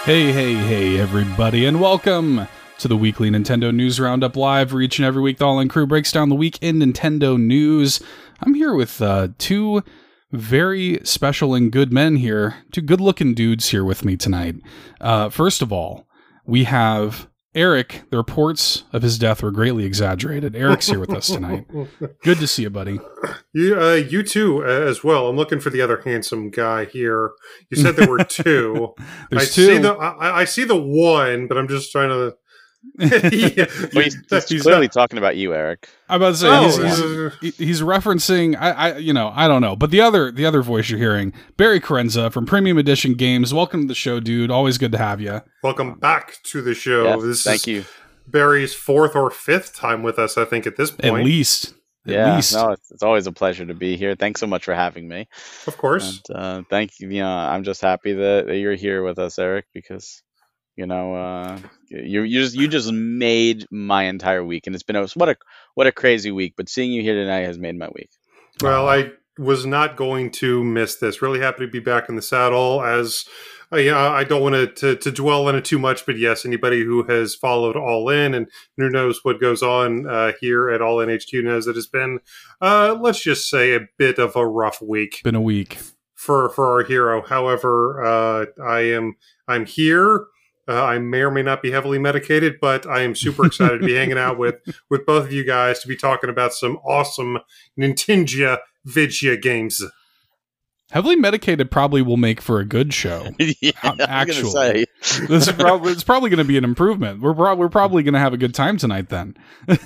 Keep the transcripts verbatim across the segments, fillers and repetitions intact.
Hey, hey, hey, everybody, and welcome to the weekly Nintendo News Roundup Live, where each and every week the All In Crew breaks down the week in Nintendo news. I'm here with uh, two very special and good men here, two good-looking dudes here with me tonight. Uh, first of all, we have Eric. The reports of his death were greatly exaggerated. Eric's here with us tonight. Good to see you, buddy. You, uh, you too, uh, as well. I'm looking for the other handsome guy here. You said there were two. There's I two. See the, I, I see the one, but I'm just trying to. yeah. Well, he's, he's, he's clearly not talking about you, Eric. I'm about to say oh, he's, he's, he's referencing. I, I, you know, I don't know, but the other, the other voice you're hearing, Barry Carenza from Premium Edition Games. Welcome to the show, dude. Always good to have you. Welcome back to the show. Yeah, this thank is you. Barry's fourth or fifth time with us, I think, at this point. At least. At yeah, least. no, it's, it's always a pleasure to be here. Thanks so much for having me. Of course. And, uh, thank you. You know, I'm just happy that, that you're here with us, Eric, because you know, uh, you you just you just made my entire week, and it's been a, what a what a crazy week. But seeing you here tonight has made my week. Well, I was not going to miss this. Really happy to be back in the saddle. As I, uh, I don't want to, to to dwell on it too much, but yes, anybody who has followed All In and who knows what goes on uh, here at All In H Q knows that it's been, uh, let's just say, a bit of a rough week. Been a week for for our hero. However, uh, I am I'm here. Uh, I may or may not be heavily medicated, but I am super excited to be hanging out with, with both of you guys to be talking about some awesome Nintendo Vidya games. Heavily medicated probably will make for a good show. yeah, actually, this is probably it's probably going to be an improvement. We're pro- we're probably going to have a good time tonight. Then, I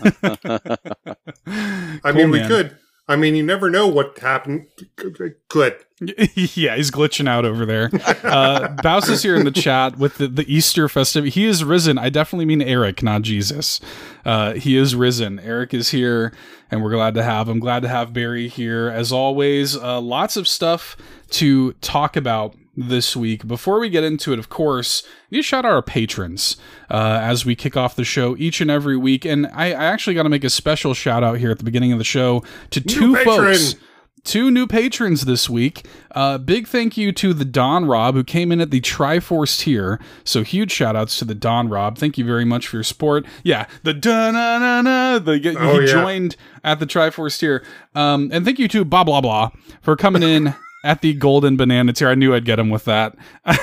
cool, mean, we man. could. I mean, you never know what happened. Good. Yeah, he's glitching out over there. Uh, Baus is here in the chat with the, the Easter festivity. He is risen. I definitely mean Eric, not Jesus. Uh, he is risen. Eric is here, and we're glad to have him. Glad to have Barry here. As always, uh, lots of stuff to talk about this week. Before we get into it, of course, I need to shout out our patrons uh, as we kick off the show each and every week. And I, I actually got to make a special shout out here at the beginning of the show to New two patron. folks. Two new patrons this week. Uh, big thank you to the Don Rob, who came in at the Triforce tier. So huge shout outs to the Don Rob. Thank you very much for your support. Yeah, the da-na-na-na, the Oh, he yeah. joined at the Triforce tier. Um, and thank you to blah blah blah for coming in at the Golden Banana tier. I knew I'd get him with that.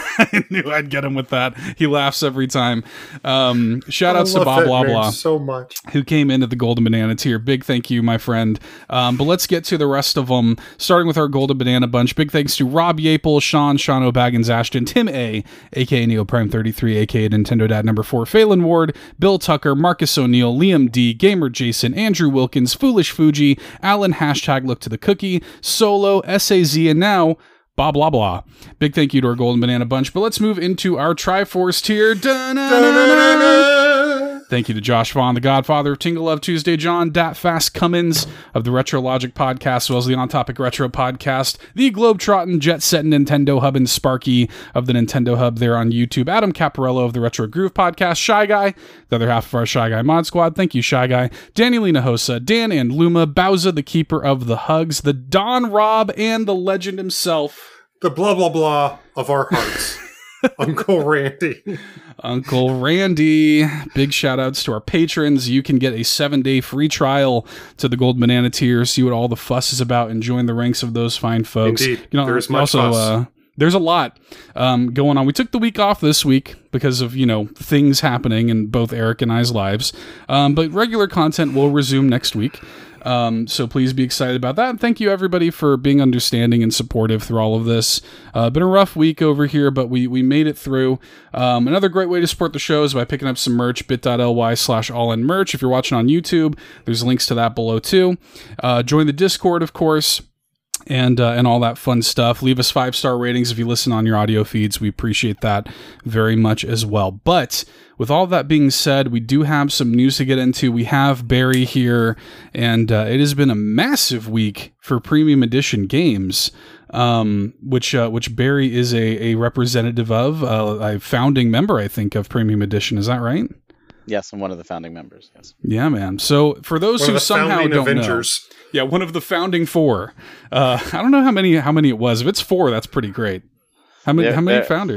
I knew I'd get him with that. He laughs every time. Um, shout outs to Bob Blah Blah so much. who came into the Golden Banana tier. Big thank you, my friend. Um, but let's get to the rest of them, starting with our Golden Banana bunch. Big thanks to Rob Yapel, Sean, Sean O'Baggins, Ashton, Tim A, aka Neo Prime thirty-three, aka Nintendo Dad number four, Phelan Ward, Bill Tucker, Marcus O'Neill, Liam D, Gamer Jason, Andrew Wilkins, Foolish Fuji, Alan, hashtag Look to the Cookie, Solo, S A Z, and now blah blah blah. Big thank you to our Golden Banana bunch. But let's move into our Triforce tier. Da-na-na-na-na. Thank you to Josh Vaughn, the Godfather of Tingle Love Tuesday, John Dat Fast Cummins of the Retro Logic podcast, as well as the On Topic Retro podcast, the Globetrotting Jet Set Nintendo Hub, and Sparky of the Nintendo Hub there on YouTube, Adam Caparello of the Retro Groove podcast, Shy Guy, the other half of our Shy Guy mod squad. Thank you, Shy Guy. Danny Lena Hosa, Dan and Luma, Bowza, the Keeper of the Hugs, the Don Rob, and the legend himself, The blah, blah, blah of our hearts. Uncle Randy. Uncle Randy. Big shout outs to our patrons. You can get a seven day free trial to the Gold Banana tier, see what all the fuss is about, and join the ranks of those fine folks. Indeed. You know, there is much also, fuss. Uh, there's a lot um, going on. We took the week off this week because of, you know, things happening in both Eric and I's lives. Um, but regular content will resume next week. Um, so please be excited about that. And thank you everybody for being understanding and supportive through all of this. Uh, been a rough week over here, but we, we made it through. Um, another great way to support the show is by picking up some merch, bit.ly slash all in merch. If you're watching on YouTube, there's links to that below too. Uh, join the Discord, of course. And uh, and all that fun stuff. Leave us five-star ratings if you listen on your audio feeds. We appreciate that very much as well. But with all that being said, we do have some news to get into. We have Barry here, and uh, it has been a massive week for Premium Edition games, um, which uh, which Barry is a, a representative of, uh, a founding member, I think, of Premium Edition. Is that right? Yes, I'm one of the founding members. Yes. Yeah, man. So for those One who of the somehow founding don't Avengers. know, yeah, one of the founding four. Uh, I don't know how many how many it was. If it's four, that's pretty great. How many Yeah, how many uh, founders?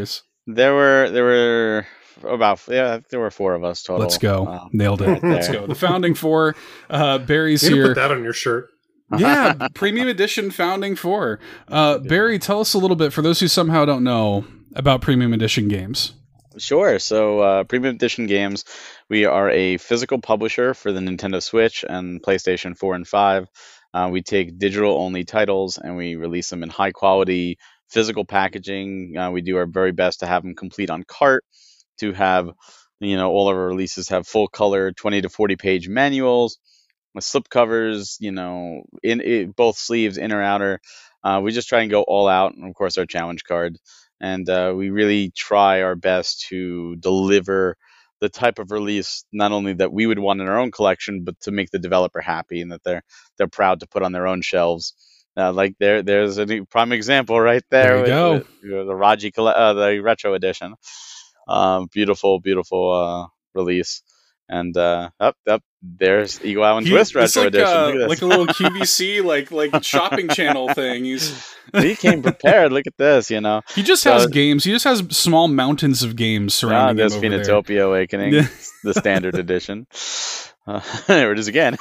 There were there were about yeah there were four of us total. Let's go. Um, Nailed it. right Let's there. go. The founding four. Uh, Barry's You need to here. put that on your shirt. Yeah, premium edition founding four. Uh, Barry, tell us a little bit, for those who somehow don't know, about premium edition games. Sure. So, uh, Premium Edition Games, we are a physical publisher for the Nintendo Switch and PlayStation four and five. Uh, we take digital-only titles and we release them in high-quality physical packaging. Uh, we do our very best to have them complete on cart, to have, you know, all of our releases have full-color twenty to forty page manuals with slip covers, you know, in, in both sleeves, inner, outer. Uh, we just try and go all out, and of course, our challenge card. And uh, we really try our best to deliver the type of release not only that we would want in our own collection, but to make the developer happy and that they're they're proud to put on their own shelves. Uh, like there, there's a prime example right there. There you with, go. with, with the Raji, colle- uh, the retro edition. Um, beautiful, beautiful uh, release. And uh, up, up there's Eagle Island He- Twist it's retro like, edition. uh, Look at this. like a little Q V C, like like shopping channel thing. He's He came prepared. Look at this, you know. he just has So- games. He just has small mountains of games Ah, surrounding there's him over there. Phoenotopia Awakening, Yeah. the standard edition. Uh, there it is again.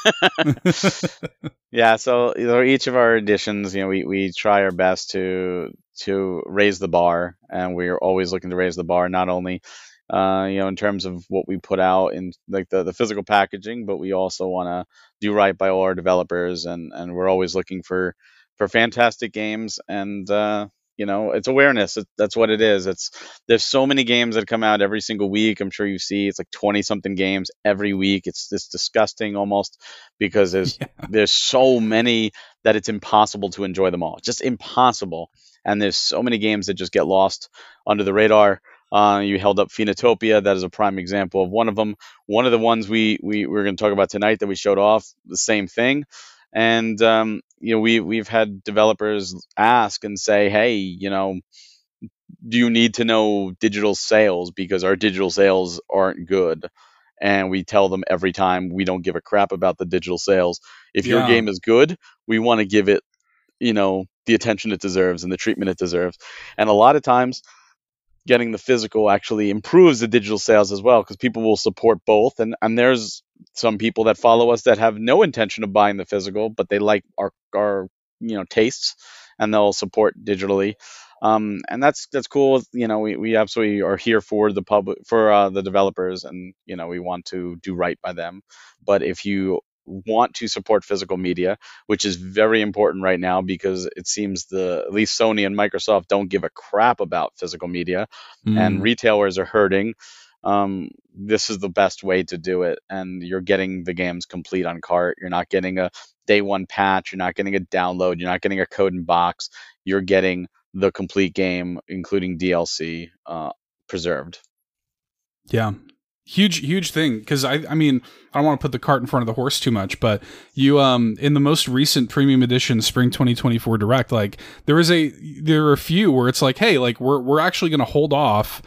Yeah, so you know, each of our editions, you know, we, we try our best to to raise the bar, and we're always looking to raise the bar, not only uh, you know, in terms of what we put out in like the, the physical packaging, but we also want to do right by all our developers, and, and we're always looking for for fantastic games, and uh, you know, it's awareness. It, that's what it is. It's there's so many games that come out every single week. I'm sure you see it's like twenty something games every week. It's it's disgusting almost because there's Yeah. there's so many that it's impossible to enjoy them all. Just impossible. And there's so many games that just get lost under the radar. Uh, you held up Phoenotopia. That is a prime example of one of them. One of the ones we, we we're going to talk about tonight that we showed off, the same thing. And um, you know, we we've had developers ask and say, hey, you know, do you need to know digital sales because our digital sales aren't good? And we tell them every time we don't give a crap about the digital sales. If your Yeah. game is good, we want to give it, you know, the attention it deserves and the treatment it deserves. And a lot of times, getting the physical actually improves the digital sales as well because people will support both. And and there's some people that follow us that have no intention of buying the physical, but they like our our you know tastes, and they'll support digitally. Um, and that's that's cool. You know, we, we absolutely are here for the public, for uh, the developers, and you know, we want to do right by them. But if you want to support physical media, which is very important right now because it seems the at least Sony and Microsoft don't give a crap about physical media, and Mm. retailers are hurting. Um, this is the best way to do it, and you're getting the games complete on cart. You're not getting a day one patch. You're not getting a download. You're not getting a code and box. You're getting the complete game, including D L C, uh, preserved. Yeah. Huge, huge thing. Because I, I mean, I don't want to put the cart in front of the horse too much, but you, um, in the most recent premium edition spring twenty twenty-four direct, like there was a, there are a few where it's like, hey, like we're, we're actually going to hold off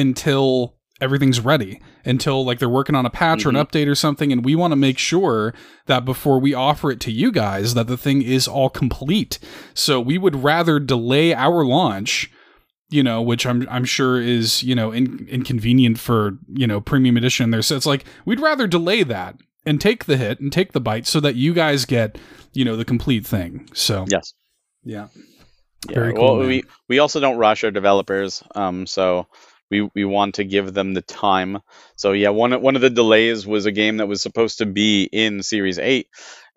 until everything's ready, until like they're working on a patch Mhm. or an update or something. And we want to make sure that before we offer it to you guys, that the thing is all complete. So we would rather delay our launch, you know, which I'm I'm sure is, you know, in, inconvenient for, you know, premium edition there. So it's like, we'd rather delay that and take the hit and take the bite so that you guys get, you know, the complete thing. So, Yes. yeah. Yeah. Very well, cool, man. we we also don't rush our developers. Um, so we we want to give them the time. So yeah, one of- one of the delays was a game that was supposed to be in Series eight,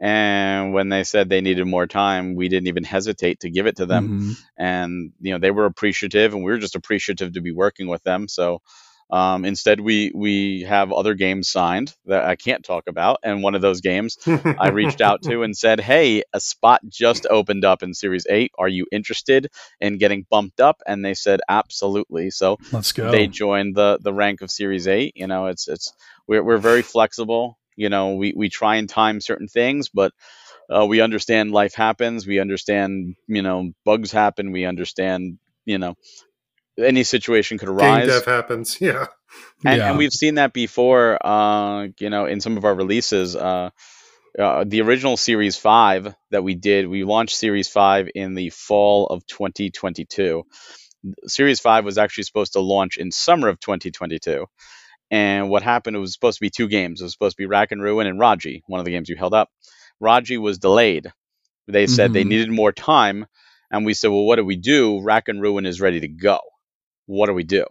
and when they said they needed more time, we didn't even hesitate to give it to them. Mhm. And you know, they were appreciative, and we were just appreciative to be working with them. So um, instead, we we have other games signed that I can't talk about, and one of those games I reached out to and said, hey, a spot just opened up in Series eight. Are you interested in getting bumped up? And they said, absolutely. So Let's go. they joined the the rank of Series eight. You know, it's it's we're we're very flexible. You know, we, we try and time certain things, but uh, we understand life happens. We understand, you know, bugs happen. We understand, you know, any situation could Game arise. dev happens. Yeah. And, Yeah. and we've seen that before, uh, you know, in some of our releases. Uh, uh, the original Series five that we did, we launched Series five in the fall of twenty twenty-two. Series five was actually supposed to launch in summer of twenty twenty-two. And what happened, it was supposed to be two games. It was supposed to be Rack and Ruin and Raji, one of the games you held up. Raji was delayed. They said they Mhm. needed more time. And we said, well, what do we do? Rack and Ruin is ready to go. What do we do?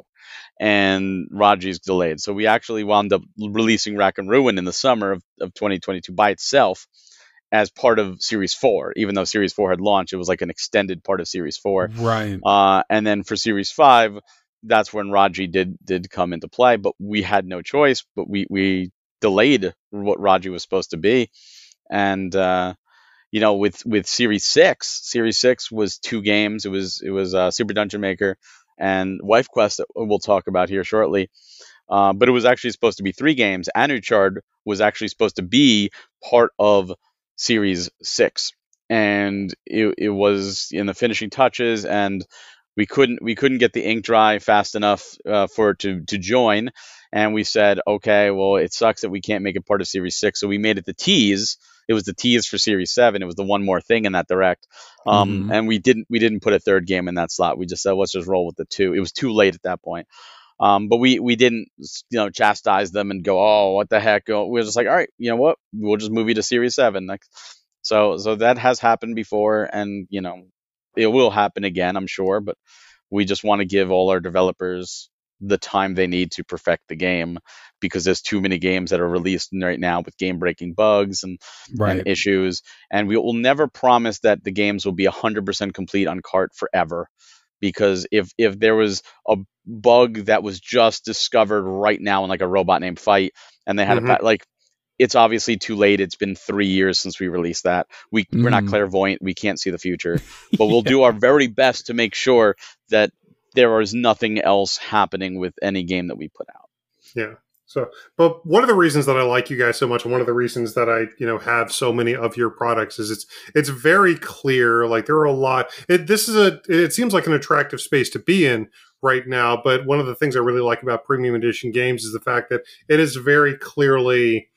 And Raji's delayed. So we actually wound up releasing Rack and Ruin in the summer of, of twenty twenty-two by itself as part of Series four. Even though Series four had launched, it was like an extended part of Series four. Right. Uh, and then for Series five, that's when Raji did did come into play, but we had no choice. But we we delayed what Raji was supposed to be, and uh, you know, with with Series six, Series six was two games. It was it was uh, Super Dungeon Maker and Wife Quest that we'll talk about here shortly. Uh, but it was actually supposed to be three games. Anuchard was actually supposed to be part of Series six, and it, it was in the finishing touches, and we couldn't we couldn't get the ink dry fast enough uh, for it to to join. And we said, okay, well, it sucks that we can't make it part of Series six, so we made it the tease. It was the tease for Series seven. It was the one more thing in that direct, um, Mhm. and we didn't we didn't put a third game in that slot. We just said, let's just roll with the two. It was too late at that point. Um, but we we didn't, you know, chastise them and go, oh, what the heck? We were just like, all right, you know what? We'll just move you to Series seven. Like, so so that has happened before, and you know, it will happen again, I'm sure. But we just want to give all our developers the time they need to perfect the game, because there's too many games that are released right now with game-breaking bugs and Right. and issues, and we will never promise that the games will be one hundred percent complete on cart forever. Because if if there was a bug that was just discovered right now in like a robot named Fight, and they had Mhm. a like, it's obviously too late. It's been three years since we released that. We we're not Mhm. clairvoyant. We can't see the future, but we'll do our very best to make sure that there is nothing else happening with any game that we put out. Yeah. So, but one of the reasons that I like you guys so much, and one of the reasons that I, you know, have so many of your products is it's it's very clear. Like there are a lot. It, this is a. It seems like an attractive space to be in right now. But one of the things I really like about premium edition games is the fact that it is very clearly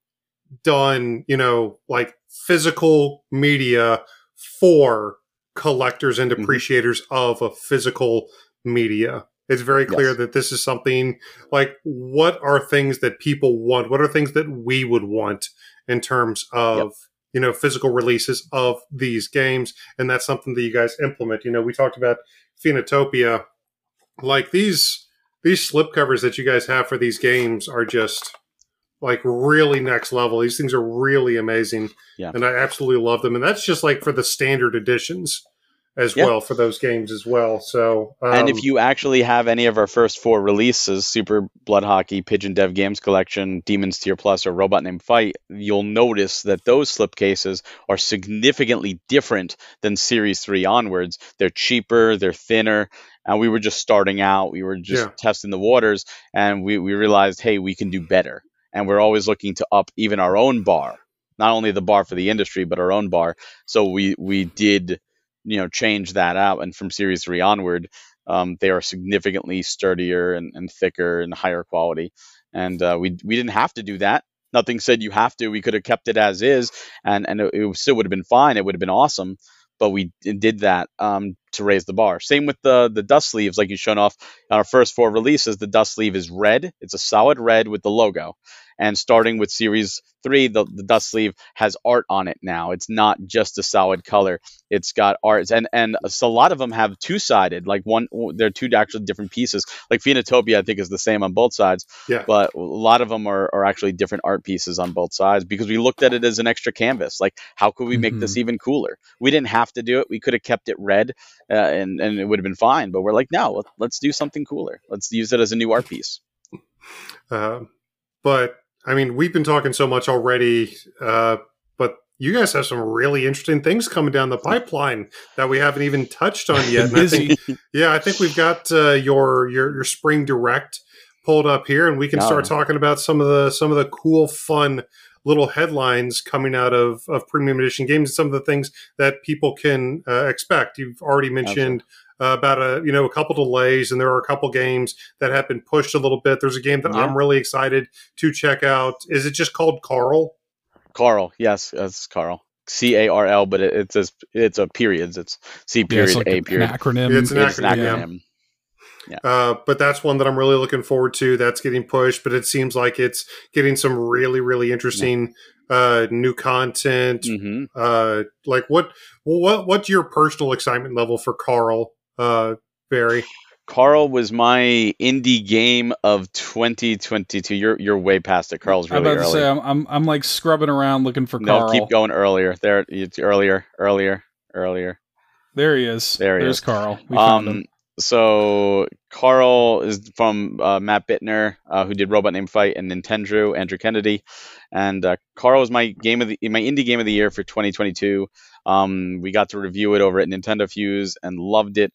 done. You know, like physical media for collectors and Mhm. appreciators of a physical media. It's very clear Yes. that this is something like, what are things that people want? What are things that we would want in terms of, Yep. you know, physical releases of these games? And that's something that you guys implement. You know, we talked about Phenotopia. Like these, these slipcovers that you guys have for these games are just like really next level. These things are really amazing. Yeah. And I absolutely love them. And that's just like for the standard editions as Yeah. well, for those games as well. So, um, And if you actually have any of our first four releases, Super Blood Hockey, Pigeon Dev Games Collection, Demons Tier Plus, or Robot Named Fight, you'll notice that those slipcases are significantly different than Series three onwards. They're cheaper, they're thinner, and we were just starting out. We were just Yeah. testing the waters, and we, we realized, hey, we can do better. And we're always looking to up even our own bar, not only the bar for the industry, but our own bar. So we, we did, you know, change that out. And from Series three onward, um, they are significantly sturdier and, and thicker and higher quality. And uh, we we didn't have to do that. Nothing said you have to. We could have kept it as is, and, and it, it still would have been fine. It would have been awesome. But we did that um, to raise the bar. Same with the the dust sleeves, like you've shown off on our first four releases. The dust sleeve is red. It's a solid red with the logo. And starting with Series three, the, the dust sleeve has art on it now. It's not just a solid color. It's got art. And and so a lot of them have two-sided, like one, they're two actually different pieces. Like Phenotopia, I think, is the same on both sides. Yeah. But a lot of them are, are actually different art pieces on both sides, because we looked at it as an extra canvas. Like, how could we make Mhm. this even cooler? We didn't have to do it. We could have kept it red, uh, and, and it would have been fine. But we're like, no, let, let's do something cooler. Let's use it as a new art piece. Uh, but I mean, we've been talking so much already, uh, but you guys have some really interesting things coming down the pipeline that we haven't even touched on yet. And I Busy. think, yeah, I think we've got uh, your your your spring direct pulled up here, and we can Oh, start yeah. talking about some of the some of the cool, fun little headlines coming out of of premium edition games, and some of the things that people can uh, expect. You've already mentioned. Uh, about a you know a couple delays, and there are a couple games that have been pushed a little bit. There's a game that Yeah. I'm really excited to check out. Is it just called Carl? Carl, yes, that's Carl. C A R L, but it, it's a, it's a periods. It's C Yeah, period it's like A an period. acronym. It's an It's an acronym, yeah. acronym. Yeah. Uh, but that's one that I'm really looking forward to. That's getting pushed, but it seems like it's getting some really, really interesting uh, new content. hmm Uh, like what, what, what's your personal excitement level for Carl, uh, Barry? Carl was my indie game of twenty twenty-two. You're you're way past it. Carl's I'm really about to early. say I'm, I'm I'm like scrubbing around looking for No, Carl. keep going earlier. There, it's earlier, earlier, earlier. There he is. There he There's is. Carl. We found Um, him. so Carl is from uh, Matt Bittner, uh, who did Robot Named Fight, and Nintendo, Andrew Kennedy, and uh, Carl was my game of the my indie game of the year for twenty twenty-two. Um, we got to review it over at Nintendo Fuse and loved it,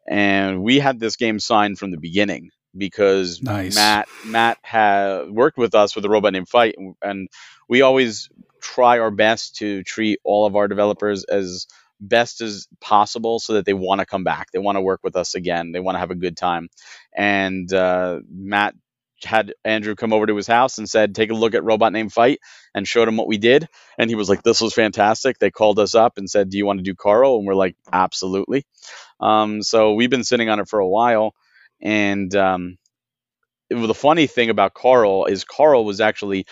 and we had this game signed from the beginning because Nice. Matt Matt had worked with us with a Robot Named Fight, and, and we always try our best to treat all of our developers as best as possible so that they want to come back. They want to work with us again. They want to have a good time. And uh, Matt had Andrew come over to his house and said, take a look at Robot Named Fight, and showed him what we did. And he was like, this was fantastic. They called us up and said, do you want to do Carl? And we're like, absolutely. Um, so we've been sitting on it for a while. And um, it, the funny thing about Carl is Carl was actually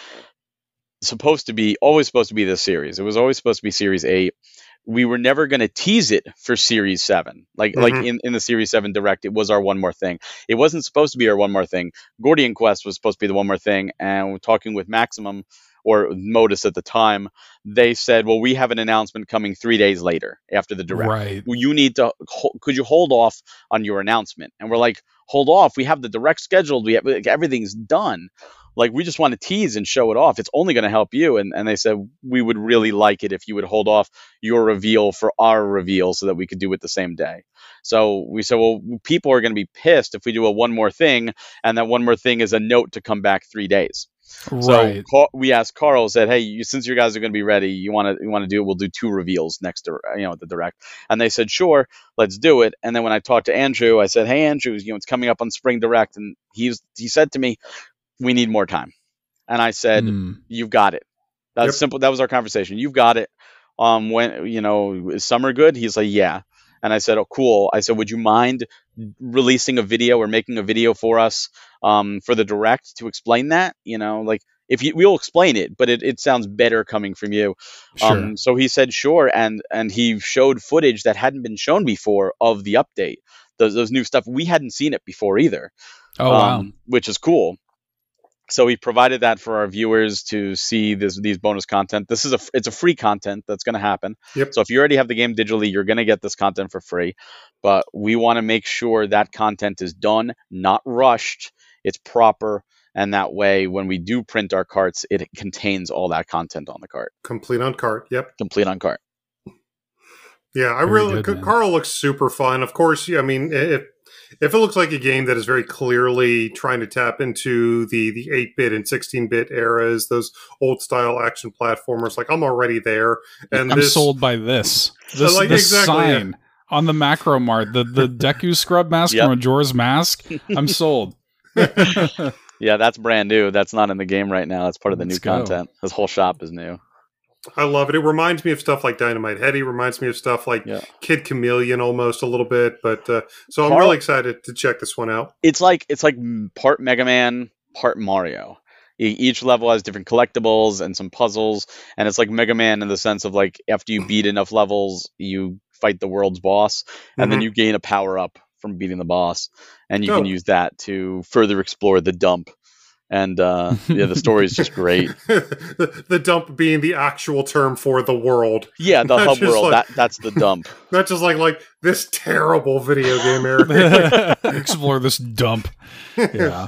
supposed to be, always supposed to be this series. It was always supposed to be Series eight. We were never going to tease it for Series seven. Like Mhm. like in, in the Series seven Direct, it was our one more thing. It wasn't supposed to be our one more thing. Gordian Quest was supposed to be the one more thing. And we're talking with Maximum or Modus at the time, they said, well, we have an announcement coming three days later after the Direct. Right. Well, you need to, ho- could you hold off on your announcement? And we're like, hold off. We have the Direct scheduled. We have, like, everything's done. Like, we just want to tease and show it off. It's only going to help you. And, and they said, we would really like it if you would hold off your reveal for our reveal so that we could do it the same day. So we said, well, people are going to be pissed if we do a one more thing, and that one more thing is a note to come back three days. Right. So we asked Carl, said, hey, you, since you guys are going to be ready, you want to you want to do it, we'll do two reveals next to, you know, the Direct. And they said, sure, let's do it. And then when I talked to Andrew, I said, hey, Andrew, you know, it's coming up on Spring Direct. And he's he said to me, we need more time. And I said, Hmm. you've got it. That's Yep. simple. That was our conversation. You've got it. Um, when, you know, is summer good? He's like, yeah. And I said, oh, cool. I said, would you mind releasing a video or making a video for us um, for the Direct to explain that? You know, like, if you, we'll explain it, but it, it sounds better coming from you. Sure. Um, so he said, sure. And, and he showed footage that hadn't been shown before of the update, those, those new stuff. We hadn't seen it before either. Oh wow. um, which is cool. So we provided that for our viewers to see this, these bonus content. This is a, it's a free content that's going to happen. Yep. So if you already have the game digitally, you're going to get this content for free. But we want to make sure that content is done, not rushed. It's proper. And that way, when we do print our carts, it contains all that content on the cart, Complete on cart. Yep. complete on cart. Yeah, I Very really good, man. Carl looks super fun. Of course, yeah, I mean, if if it looks like a game that is very clearly trying to tap into the the eight-bit and sixteen-bit eras, those old style action platformers, like I'm already there. And I'm this, sold by this. This, like, this exactly, yeah. sign on the Macro Mart, the the Deku scrub mask Yep. from Majora's Mask. I'm sold. Yeah, that's brand new. That's not in the game right now. It's part of the Let's new go. content. This whole shop is new. I love it. It reminds me of stuff like Dynamite Head. It reminds me of stuff like Yeah. Kid Chameleon almost a little bit. But uh, so I'm Carl- really excited to check this one out. It's like it's like part Mega Man, part Mario. E- Each level has different collectibles and some puzzles, and it's like Mega Man in the sense of like after you beat enough levels, you fight the world's boss, and then Mhm. you gain a power up from beating the boss, and you can Oh. use that to further explore the dump. And uh, yeah, the story is just great. the, the dump being the actual term for the world, Yeah, the Not hub just world. like- that that's the dump. not just like like this terrible video game era. Explore this dump. Yeah.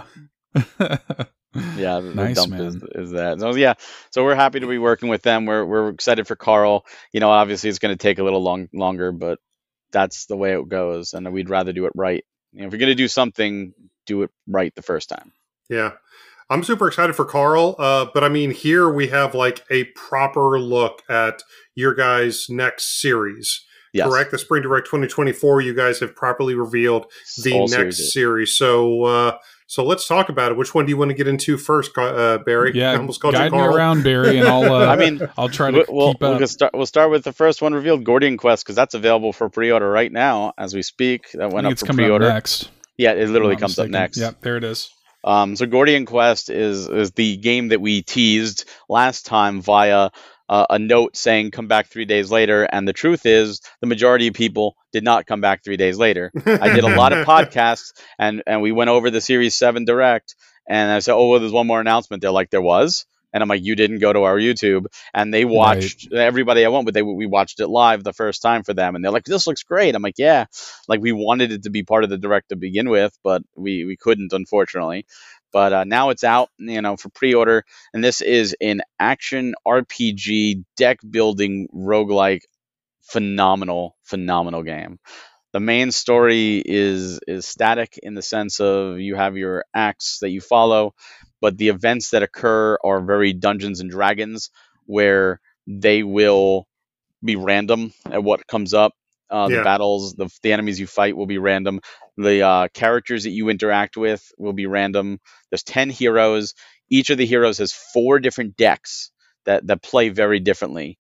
Yeah, the, the Nice, dump man. is, is that. So yeah, so we're happy to be working with them. We're we're excited for Carl. You know, obviously it's going to take a little long longer, but that's the way it goes, and we'd rather do it right. You know, if you're going to do something, do it right the first time. Yeah. I'm super excited for Carl, uh, but I mean, here we have like a proper look at your guys' next series. Yes, Correct? The Spring Direct twenty twenty-four, you guys have properly revealed the All next series. series. So, uh, So let's talk about it. Which one do you want to get into first, uh, Barry? Yeah, I almost called guide you me Carl. around, Barry, and I'll. Uh, I mean, I'll try to we'll, keep up. We'll start, we'll start with the first one revealed, Gordian Quest, because that's available for pre-order right now as we speak. That I went think up it's for coming pre-order. up next. Yeah, it literally I'm not comes mistaken. up next. Yep, there it is. Um, so Gordian Quest is is the game that we teased last time via uh, a note saying come back three days later, and the truth is the majority of people did not come back three days later. I did a lot of podcasts, and and we went over the Series seven Direct, and I said, oh, well, there's one more announcement. They're like, there was? And I'm like, you didn't go to our YouTube. And they watched, right. Everybody I went with, they we watched it live the first time for them. And they're like, this looks great. I'm like, yeah. Like, we wanted it to be part of the Direct to begin with, but we, we couldn't, unfortunately. But uh, now it's out, you know, for pre-order. And this is an action R P G, deck-building, roguelike, phenomenal, phenomenal game. The main story is is static in the sense of you have your acts that you follow, but the events that occur are very Dungeons and Dragons, where they will be random at what comes up. Uh, Yeah. The battles, the, the enemies you fight will be random. The uh, characters that you interact with will be random. There's ten heroes. Each of the heroes has four different decks that, that play very differently.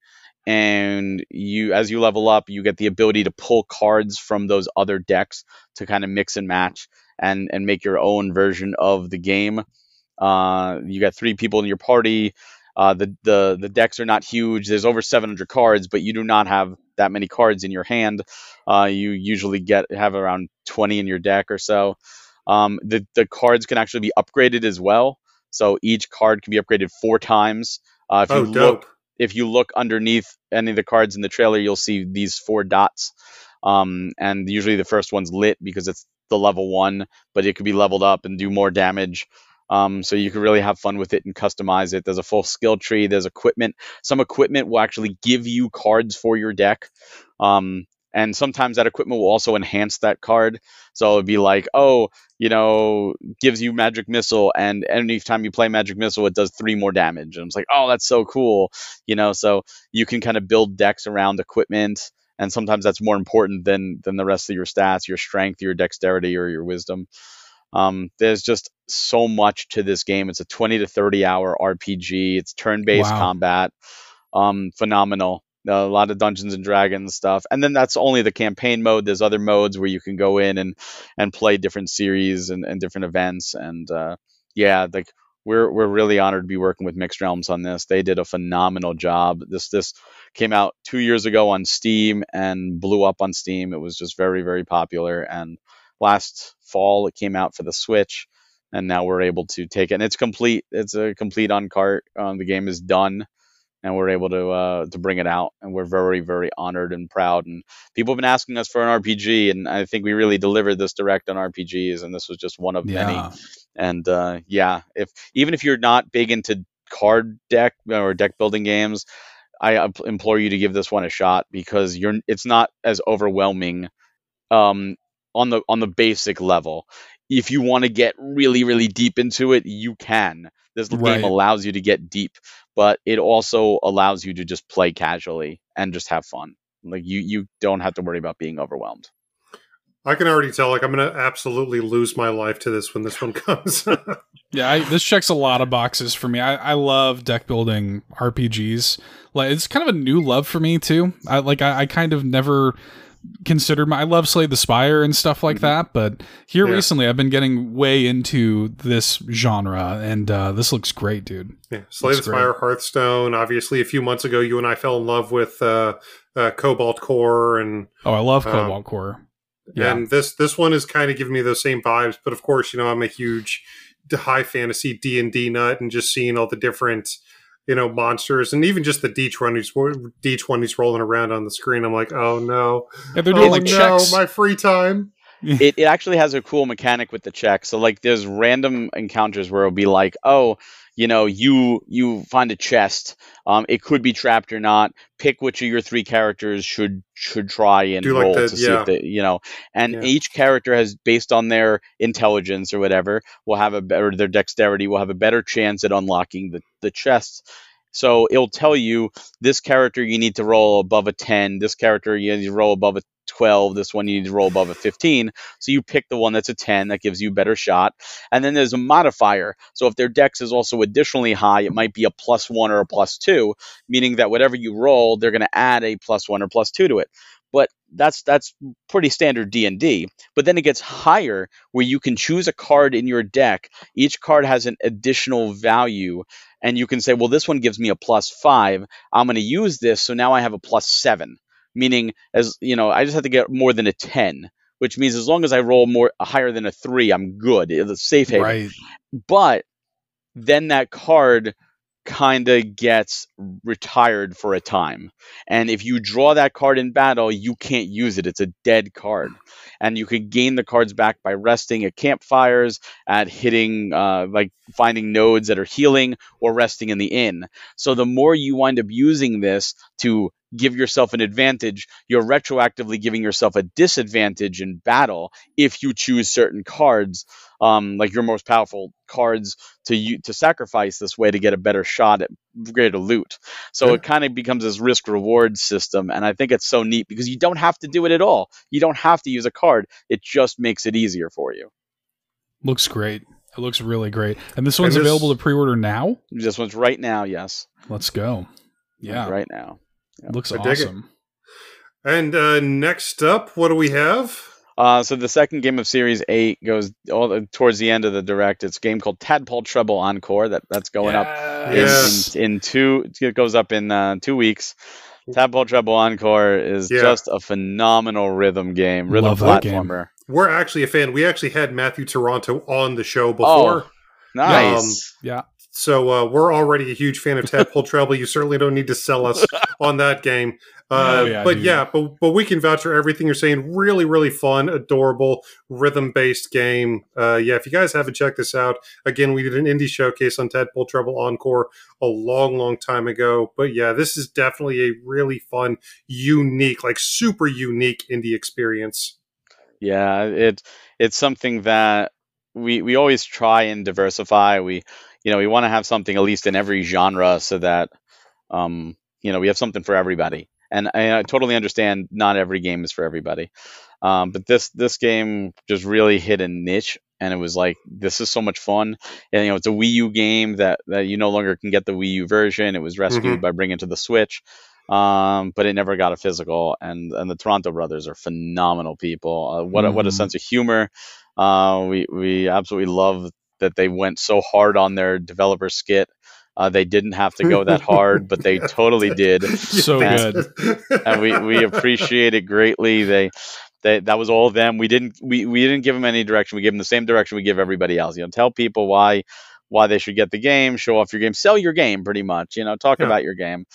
And you, as you level up, you get the ability to pull cards from those other decks to kind of mix and match and, and make your own version of the game. Uh, you got three people in your party. Uh, the, the the decks are not huge. There's over seven hundred cards, but you do not have that many cards in your hand. Uh, you usually get have around twenty in your deck or so. Um, the the cards can actually be upgraded as well. So each card can be upgraded four times. Uh, if oh, you dope. look if you look underneath any of the cards in the trailer, you'll see these four dots. Um, and usually the first one's lit because it's the level one, but it could be leveled up and do more damage. Um, so you can really have fun with it and customize it. There's a full skill tree. There's equipment. Some equipment will actually give you cards for your deck. Um, and sometimes that equipment will also enhance that card. So it'd be like, oh, you know, gives you Magic Missile, and anytime you play Magic Missile, it does three more damage. And it's like, oh, that's so cool. You know, so you can kind of build decks around equipment. And sometimes that's more important than than the rest of your stats, your strength, your dexterity, or your wisdom. Um, there's just so much to this game. It's a twenty to thirty hour R P G. It's turn-based Wow. combat. Um, phenomenal. A lot of Dungeons and Dragons stuff. And then that's only the campaign mode. There's other modes where you can go in and, and play different series and, and different events. And uh, yeah, like we're we're really honored to be working with Mixed Realms on this. They did a phenomenal job. This this came out two years ago on Steam and blew up on Steam. It was just very, very popular. And last fall it came out for the Switch, and now we're able to take it. And it's complete. It's a complete on cart. Um, the game is done, and we're able to uh, to bring it out. And we're very, very honored and proud. And people have been asking us for an R P G, and I think we really delivered this Direct on R P Gs, and this was just one of Yeah. many. And uh, yeah, if even if you're not big into card deck or deck building games, I implore you to give this one a shot, because you're it's not as overwhelming um, on the on the basic level. If you want to get really, really deep into it, you can. This Right. game allows you to get deep, but it also allows you to just play casually and just have fun. Like you, you don't have to worry about being overwhelmed. I can already tell, like, I'm going to absolutely lose my life to this when this one comes. Yeah, I, this checks a lot of boxes for me. I, I love deck building R P Gs. Like, it's kind of a new love for me too. I like I, I kind of never considered my I love Slay the Spire and stuff like Mm-hmm. that, but here Yeah. recently I've been getting way into this genre, and uh, this looks great, dude. Yeah, Slay the Looks great. Spire, Hearthstone. Obviously, a few months ago, you and I fell in love with uh, uh, Cobalt Core, and Oh, I love Um, Cobalt Core. Yeah. and this this one is kind of giving me those same vibes. But of course, you know, I'm a huge d- high fantasy D and D nut, and just seeing all the different, you know, monsters, and even just the D twenties D twenties rolling around on the screen. I'm like, oh no, Yeah, they're doing oh like no, checks. my free time. it, it actually has a cool mechanic with the check. So like there's random encounters where it'll be like, oh, you know, you you find a chest. Um, it could be trapped or not. Pick which of your three characters should should try and Do like roll the- to see yeah. if they, you know. And Yeah. each character has, based on their intelligence or whatever, will have a better their dexterity will have a better chance at unlocking the the chests. So it'll tell you this character you need to roll above a ten. This character you need to roll above a twelve. This one you need to roll above a fifteen. So you pick the one that's a ten that gives you a better shot. And then there's a modifier. So if their dex is also additionally high, it might be a plus one or a plus two, meaning that whatever you roll, they're going to add a plus one or plus two to it. But that's that's pretty standard D and D. But then it gets higher where you can choose a card in your deck. Each card has an additional value, and you can say, well, this one gives me a plus five. I'm going to use this, so now I have a plus seven. Meaning, as you know, I just have to get more than a ten, which means as long as I roll more higher than a three, I'm good. It's a safe haven. Right. But then that card kind of gets retired for a time. And if you draw that card in battle, you can't use it. It's a dead card. And you can gain the cards back by resting at campfires, at hitting, uh, like finding nodes that are healing, or resting in the inn. So the more you wind up using this to give yourself an advantage, you're retroactively giving yourself a disadvantage in battle if you choose certain cards, um, like your most powerful cards, to you, to sacrifice this way to get a better shot at greater loot. So Yeah. it kind of becomes this risk reward system, and I think it's so neat because you don't have to do it at all. You don't have to use a card. It just makes it easier for you. Looks great. It looks really great. And this one's And this- available to pre-order now? This one's right now, yes. Let's go. Yeah. Right now. Looks I dig it. awesome. And uh, next up, what do we have? Uh, so the second game of Series eight goes all the, towards the end of the direct. It's a game called Tadpole Treble Encore. That that's going up in, Yes. in, in two. It goes up in uh, two weeks. Tadpole Treble Encore is Yeah. just a phenomenal rhythm game, rhythm Love that game. platformer. We're actually a fan. We actually had Matthew Toronto on the show before. Oh, nice. Yeah. So uh, we're already a huge fan of Tadpole Treble. You certainly don't need to sell us on that game. Uh, Oh, yeah, but dude. yeah, but but we can vouch for everything you're saying. Really, really fun, adorable, rhythm-based game. Uh, yeah, if you guys haven't checked this out, again, we did an indie showcase on Tadpole Treble Encore a long, long time ago. But yeah, this is definitely a really fun, unique, like super unique indie experience. Yeah, it it's something that we we always try and diversify. We you know we want to have something at least in every genre so that um you know we have something for everybody. And I, I totally understand not every game is for everybody. Um, but this this game just really hit a niche, and it was like, this is so much fun. And you know, it's a Wii U game that that you no longer can get the Wii U version. It was rescued Mhm. by bringing it to the Switch. Um, but it never got a physical, and and the Toronto brothers are phenomenal people. Uh, what a, what a Mhm. sense of humor. Uh, we we absolutely love that they went so hard on their developer skit. Uh, they didn't have to go that hard, but they totally did, So And- and we, we appreciate it greatly. They they that was all them. We didn't we, we didn't give them any direction. We gave them the same direction we give everybody else. You know, tell people why why they should get the game, show off your game, sell your game, pretty much. You know, talk Yeah. about your game.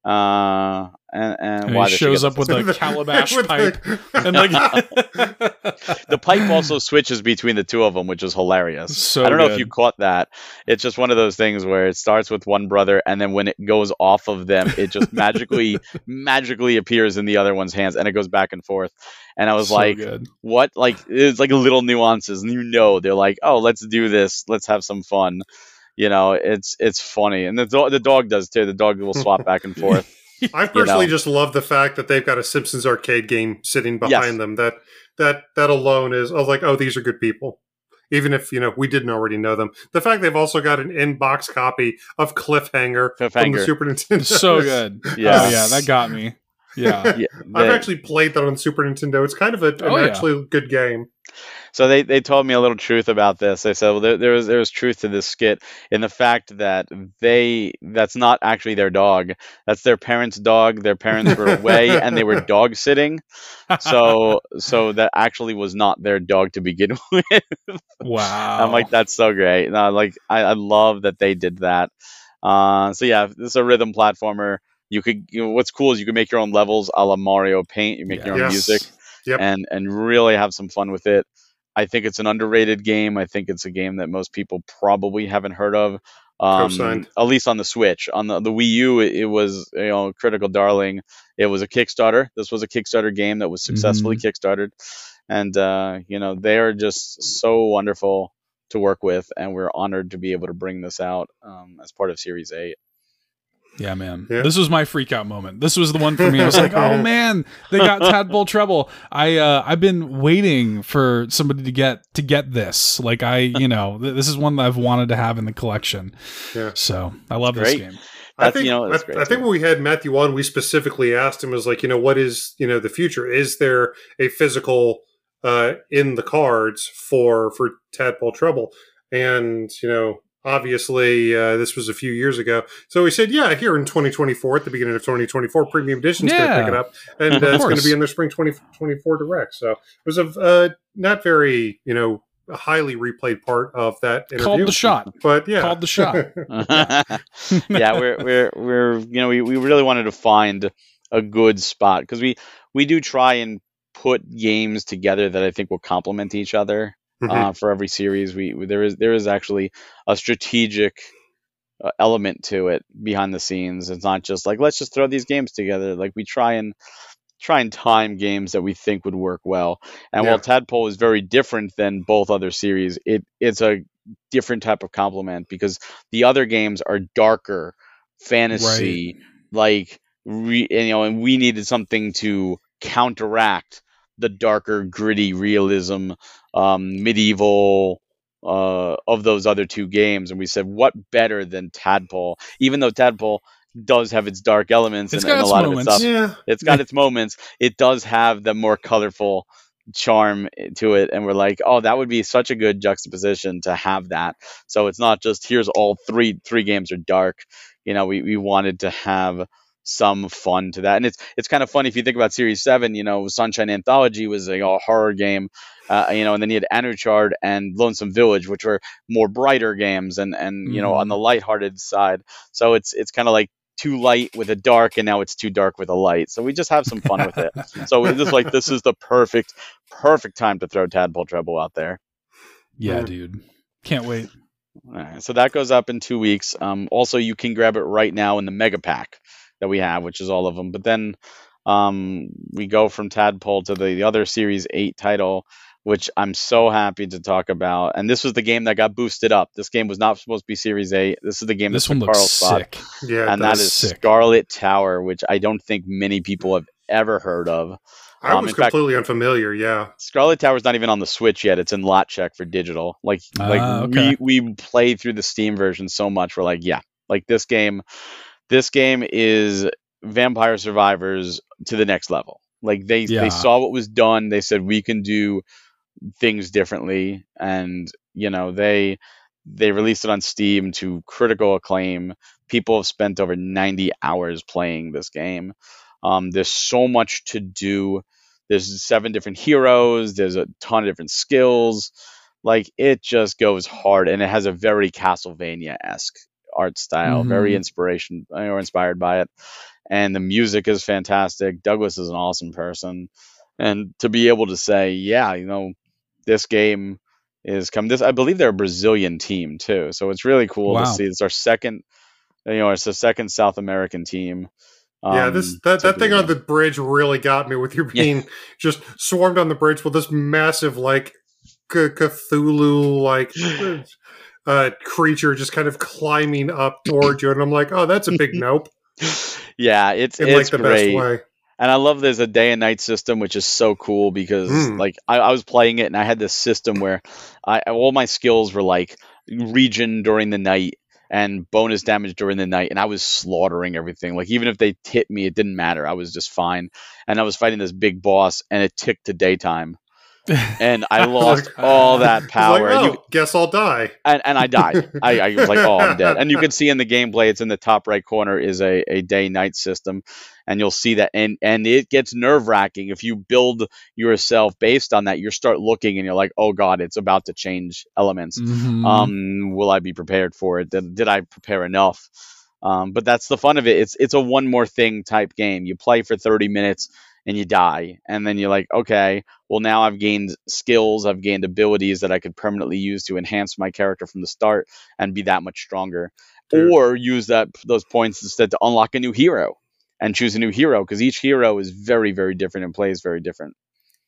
Uh, and, and, And why he they should shows get up the with a With calabash with pipe. the- And like the pipe also switches between the two of them, which is hilarious. So I don't know good. if you caught that. It's just one of those things where it starts with one brother, and then when it goes off of them, it just magically, magically appears in the other one's hands, and it goes back and forth. And I was So like, good. "What?" Like it's like little nuances, and you know, they're like, "Oh, let's do this. Let's have some fun." You know, it's it's funny, and the do- the dog does too. The dog will swap back and forth. I personally know. just love the fact that they've got a Simpsons arcade game sitting behind Yes. them. That that that alone is, I was like, oh, these are good people. Even if, you know, we didn't already know them. The fact they've also got an in-box copy of Cliffhanger, from the Cliffhanger. Super Nintendo. So good. Yeah. Oh, yeah, that got me. Yeah. Yeah, I've they- actually played that on Super Nintendo. It's kind of a, an Oh, yeah. actually good game. So they, they told me a little truth about this. They said, well, there, there was there was truth to this skit in the fact that they that's not actually their dog. That's their parents' dog. Their parents were away and they were dog sitting. So so that actually was not their dog to begin with. Wow. I'm like, that's so great. No, like I, I love that they did that. Uh, so yeah, this is a rhythm platformer. You could you know, what's cool is you can make your own levels a la Mario Paint. You make your own Yes. music. Yep. and and really have some fun with it. I think it's an underrated game. I think it's a game that most people probably haven't heard of. Um, Co-signed. at least on the Switch. On the, the Wii U, it, it was you know critical darling. It was a Kickstarter. This was a Kickstarter game that was successfully kickstarted, and uh, you know they are just so wonderful to work with, and we're honored to be able to bring this out um, as part of Series Eight. Yeah, man. Yeah. This was my freak out moment. This was the one for me. I was like, oh man, they got Tadpole Treble. I uh, I've been waiting for somebody to get to get this. Like I, you know, th- this is one that I've wanted to have in the collection. Yeah. So I love Great. this game. I That's, think you know, that's I, great I think too. when we had Matthew on, we specifically asked him, was like, you know, what is, you know, the future? Is there a physical uh, in the cards for for Tadpole Treble? And, you know, obviously uh, this was a few years ago. So we said, yeah, here in twenty twenty-four, at the beginning of twenty twenty-four, Premium Edition's going to Yeah. pick it up. And Of uh, it's going to course. be in their Spring twenty twenty-four Direct. So it was a uh, not very, you know, highly replayed part of that interview. Called the shot. But yeah. Called the shot. Yeah, we're we're we're you know we, we really wanted to find a good spot because we we do try and put games together that I think will complement each other Mhm. uh, for every series. We there is there is actually a strategic uh, element to it behind the scenes. It's not just like let's just throw these games together. Like we try and try and time games that we think would work well. And Yeah. while Tadpole is very different than both other series, it it's a different type of complement because the other games are darker fantasy, like re, you know, and we needed something to counteract the darker, gritty realism, um, medieval uh, of those other two games. And we said, what better than Tadpole? Even though Tadpole does have its dark elements It's and, got and a its lot moments. of its stuff. Yeah. It's got its moments. It does have the more colorful charm to it, and we're like, oh, that would be such a good juxtaposition to have that. So it's not just here's all three three games are dark. You know, we, we wanted to have some fun to that, and it's it's kind of funny if you think about Series Seven. You know, Sunshine Anthology was like a horror game, uh, you know, and then you had Anuchard and Lonesome Village, which were more brighter games and and you know on the lighthearted side. So it's it's kind of like too light with a dark, and now it's too dark with a light. So we just have some fun with it. So it's just like this is the perfect, perfect time to throw Tadpole Treble out there. Yeah, Mhm. dude. Can't wait. All right, so that goes up in two weeks. Um, also, you can grab it right now in the Mega Pack that we have, which is all of them. But then um, we go from Tadpole to the, the other Series eight title, which I'm so happy to talk about. And this was the game that got boosted up. This game was not supposed to be Series eight. This is the game This that one took looks Carl's spot. sick. Yeah. And it that does. is sick. Scarlet Tower, which I don't think many people have ever heard of. I um, was in fact- completely unfamiliar. Yeah. Scarlet Tower's not even on the Switch yet. It's in lot check for digital. Like Ah, like okay. we we played through the Steam version so much. We're like, yeah, like this game this game is Vampire Survivors to the next level. Like they Yeah. they saw what was done. They said we can do things differently, and you know, they they released it on Steam to critical acclaim. People have spent over ninety hours playing this game. Um, there's so much to do. There's seven different heroes. There's a ton of different skills. Like it just goes hard, and it has a very Castlevania-esque art style, very Mhm. inspiration or inspired by it. And the music is fantastic. Douglas is an awesome person, and to be able to say, yeah, you know, this game is come. This I believe they're a Brazilian team too, so it's really cool Wow. to see. It's our second, you know, it's the second South American team. Yeah, um, this that, to that do thing on that. the bridge really got me with you Yeah. being just swarmed on the bridge with this massive like C- Cthulhu like uh, creature just kind of climbing up towards you, and I'm like, oh, that's a big nope Yeah, it's in it's like the great. best way. And I love there's a day and night system, which is so cool because Mm. like I, I was playing it and I had this system where I all my skills were like region during the night and bonus damage during the night, and I was slaughtering everything. Like even if they hit me, it didn't matter. I was just fine. And I was fighting this big boss, and it ticked to daytime, and I lost Like- all that It's power. like, and oh, you, guess I'll die. and, and I died. I, I was like, oh, I'm dead. And you can see in the gameplay, it's in the top right corner, is a, a day-night system. And you'll see that. And, and it gets nerve-wracking. If you build yourself based on that, you start looking and you're like, oh, God, it's about to change elements. Mhm. Um, will I be prepared for it? Did, did I prepare enough? Um, but that's the fun of it. It's it's a one more thing type game. You play for thirty minutes and you die. And then you're like, okay, well, now I've gained skills, I've gained abilities that I could permanently use to enhance my character from the start and be that much stronger. Dude. Or use that those points instead to unlock a new hero and choose a new hero, because each hero is very, very different and plays very different.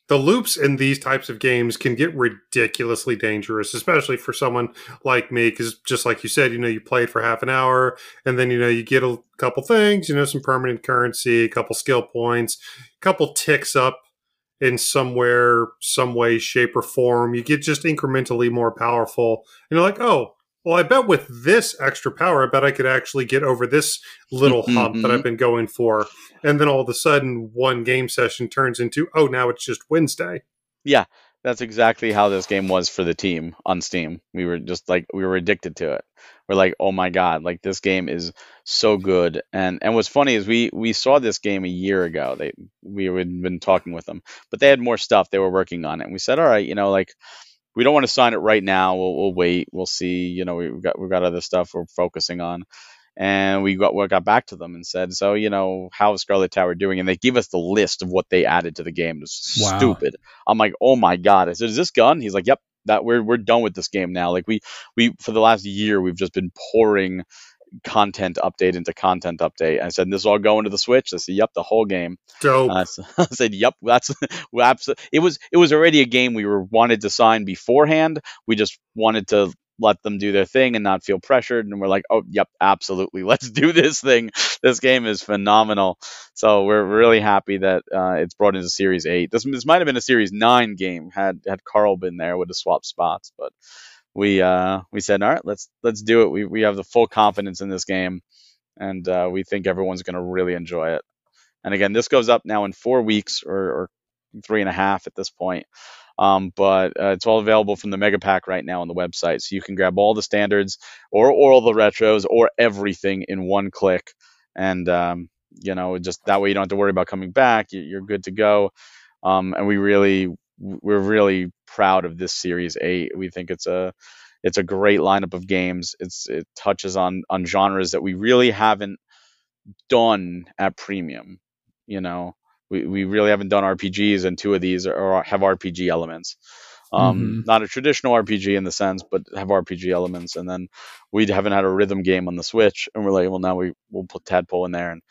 the loops in these types of games can get ridiculously dangerous, especially for someone like me, because just like you said, you know, you play it for half an hour and then, you know, you get a couple things, you know, some permanent currency, a couple skill points, a couple ticks up in somewhere, some way, shape, or form. You get just incrementally more powerful. And you're like, oh, well, I bet with this extra power, I bet I could actually get over this little hump that I've been going for. And then all of a sudden, one game session turns into, oh, now it's just Wednesday. Yeah, that's exactly how this game was for the team on Steam. We were just like, we were addicted to it. We're like, oh my God, like this game is so good. And and what's funny is we we saw this game a year ago. They we had been talking with them, but they had more stuff they were working on it. And we said, all right, you know, like, we don't want to sign it right now. We'll, we'll wait. We'll see. You know, we've got we've got other stuff we're focusing on, and we got we got back to them and said, so you know, how is Scarlet Tower doing? And they give us the list of what they added to the game. It was Wow. stupid. I'm like, oh my God. I said, is this done? He's like, yep. That we're we're done with this game now. Like we we for the last year we've just been pouring content update into content update. I said, this is all going to the Switch. I said, yep, the whole game. Dope. Uh, so I said, yep, that's absolutely. It was it was already a game we were wanted to sign beforehand. We just wanted to let them do their thing and not feel pressured. And we're like, oh, yep, absolutely, let's do this thing. This game is phenomenal. So we're really happy that uh, it's brought into Series eight. This this might have been a Series nine game had had Carl been there, would have swapped spots, but. We uh we said, all right, let's let's do it. We we have the full confidence in this game, and uh, we think everyone's going to really enjoy it. And again, this goes up now in four weeks or, or three and a half at this point. Um, but uh, it's all available from the Mega Pack right now on the website, so you can grab all the standards or, or all the retros or everything in one click, and um, you know, just that way you don't have to worry about coming back. You're good to go. Um, and we really we're really proud of this Series eight. We think it's a it's a great lineup of games. It's it touches on on genres that we really haven't done at Premium. You know, we, we really haven't done R P Gs, and two of these are, are have R P G elements. Um, Mm-hmm. Not a traditional R P G in the sense, but have R P G elements. And then we haven't had a rhythm game on the Switch, and we're like, well, now we we'll put Tadpole in there, and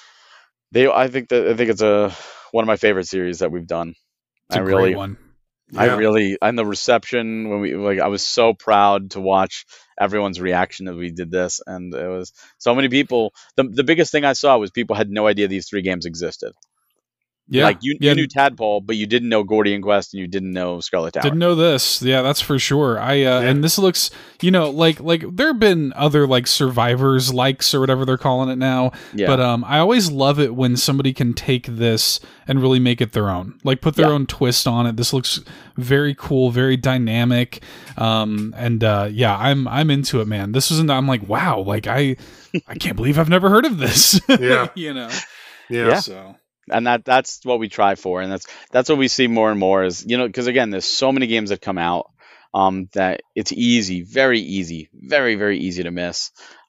they. I think that I think it's a one of my favorite series that we've done. It's a I great really, one. I Yeah. really, and the reception when we like, I was so proud to watch everyone's reaction that we did this, and it was so many people. The the biggest thing I saw was people had no idea these three games existed. Yeah, Like you, yeah. you knew Tadpole, but you didn't know Gordian Quest, and you didn't know Scarlet Tower. Didn't know this. Yeah, that's for sure. I uh, Yeah. and this looks, you know, like like there have been other like survivors likes or whatever they're calling it now. Yeah. But um, I always love it when somebody can take this and really make it their own, like put their Yeah. own twist on it. This looks very cool, very dynamic. Um, and uh, yeah, I'm I'm into it, man. This isn't. I'm like, wow, like I I can't believe I've never heard of this. Yeah. you know. Yeah. Yeah. So. and that that's what we try for, and that's that's what we see more and more is, you know, because again, there's so many games that come out um that it's easy, very easy, very very easy to miss,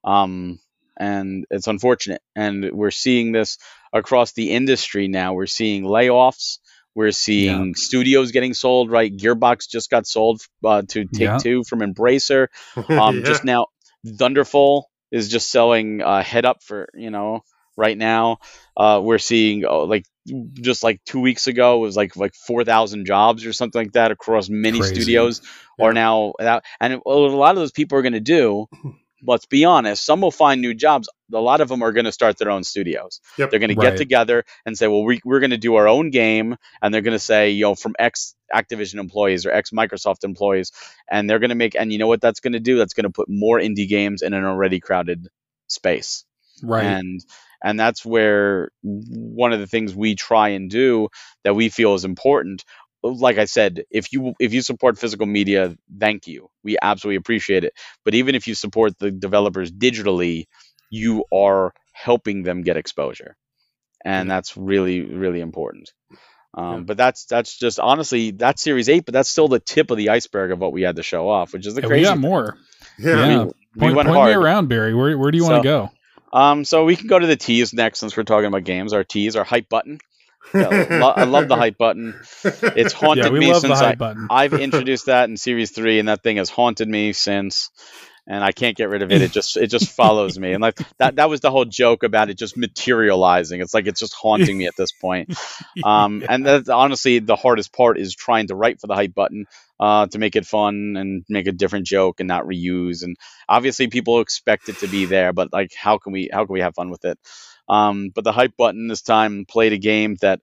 um and it's unfortunate, and we're seeing this across the industry now. We're seeing layoffs, we're seeing studios getting sold, right? Gearbox just got sold uh, to Take Yeah. Two from Embracer. Um, Yeah. Just now, Thunderfall is just selling uh, Head Up for, you know, right now. Uh, we're seeing oh, like just like two weeks ago, it was like like four thousand jobs or something like that across many Crazy. studios Yeah. are now that. And what a lot of those people are going to do, let's be honest, some will find new jobs. A lot of them are going to start their own studios. Yep. They're going to Right. get together and say, well, we, we're going to do our own game. And they're going to say, you know, from ex Activision employees or ex Microsoft employees. And they're going to make, and you know what that's going to do? That's going to put more indie games in an already crowded space. Right. And and that's where one of the things we try and do that we feel is important. Like I said, if you if you support physical media, thank you. We absolutely appreciate it. But even if you support the developers digitally, you are helping them get exposure, and that's really really important. Um, Yeah. But that's that's just honestly that's Series eight, but that's still the tip of the iceberg of what we had to show off, which is the Yeah, we crazy. got thing. more. Yeah. Yeah. We, we Point, went point hard. me around, Barry. Where where do you want So- to go? Um, so we can go to the teas next since we're talking about games. Our teas, our hype button. Yeah, lo- I love the hype button. It's haunted Yeah, we me love the since hype I, button. I've introduced that in Series three, and that thing has haunted me since. and I can't get rid of it. It just it just follows me, and like that that was the whole joke about it just materializing. It's like it's just haunting me at this point. Um, Yeah. and that's honestly the hardest part is trying to write for the hype button uh, to make it fun and make a different joke and not reuse. And obviously people expect it to be there, but like how can we how can we have fun with it? Um, but the hype button this time played a game that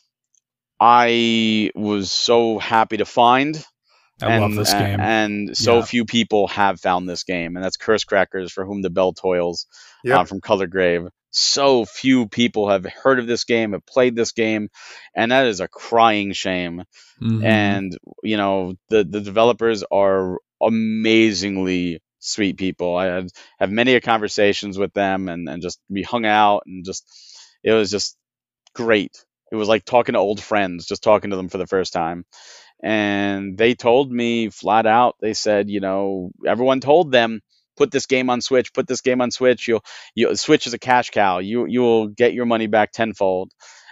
I was so happy to find, I love and this a- game. and so Yeah. few people have found this game, and that's Curse Crackers, For Whom the Bell Toils, Yep. uh, from Color Grave. So few people have heard of this game, have played this game, and that is a crying shame. Mhm. And you know the the developers are amazingly sweet people. I had have many a conversations with them, and and just we hung out, and just it was just great. It was like talking to old friends, just talking to them for the first time. And they told me flat out, they said, you know, everyone told them, put this game on Switch, put this game on Switch. You'll, you Switch is a cash cow. You you will get your money back tenfold.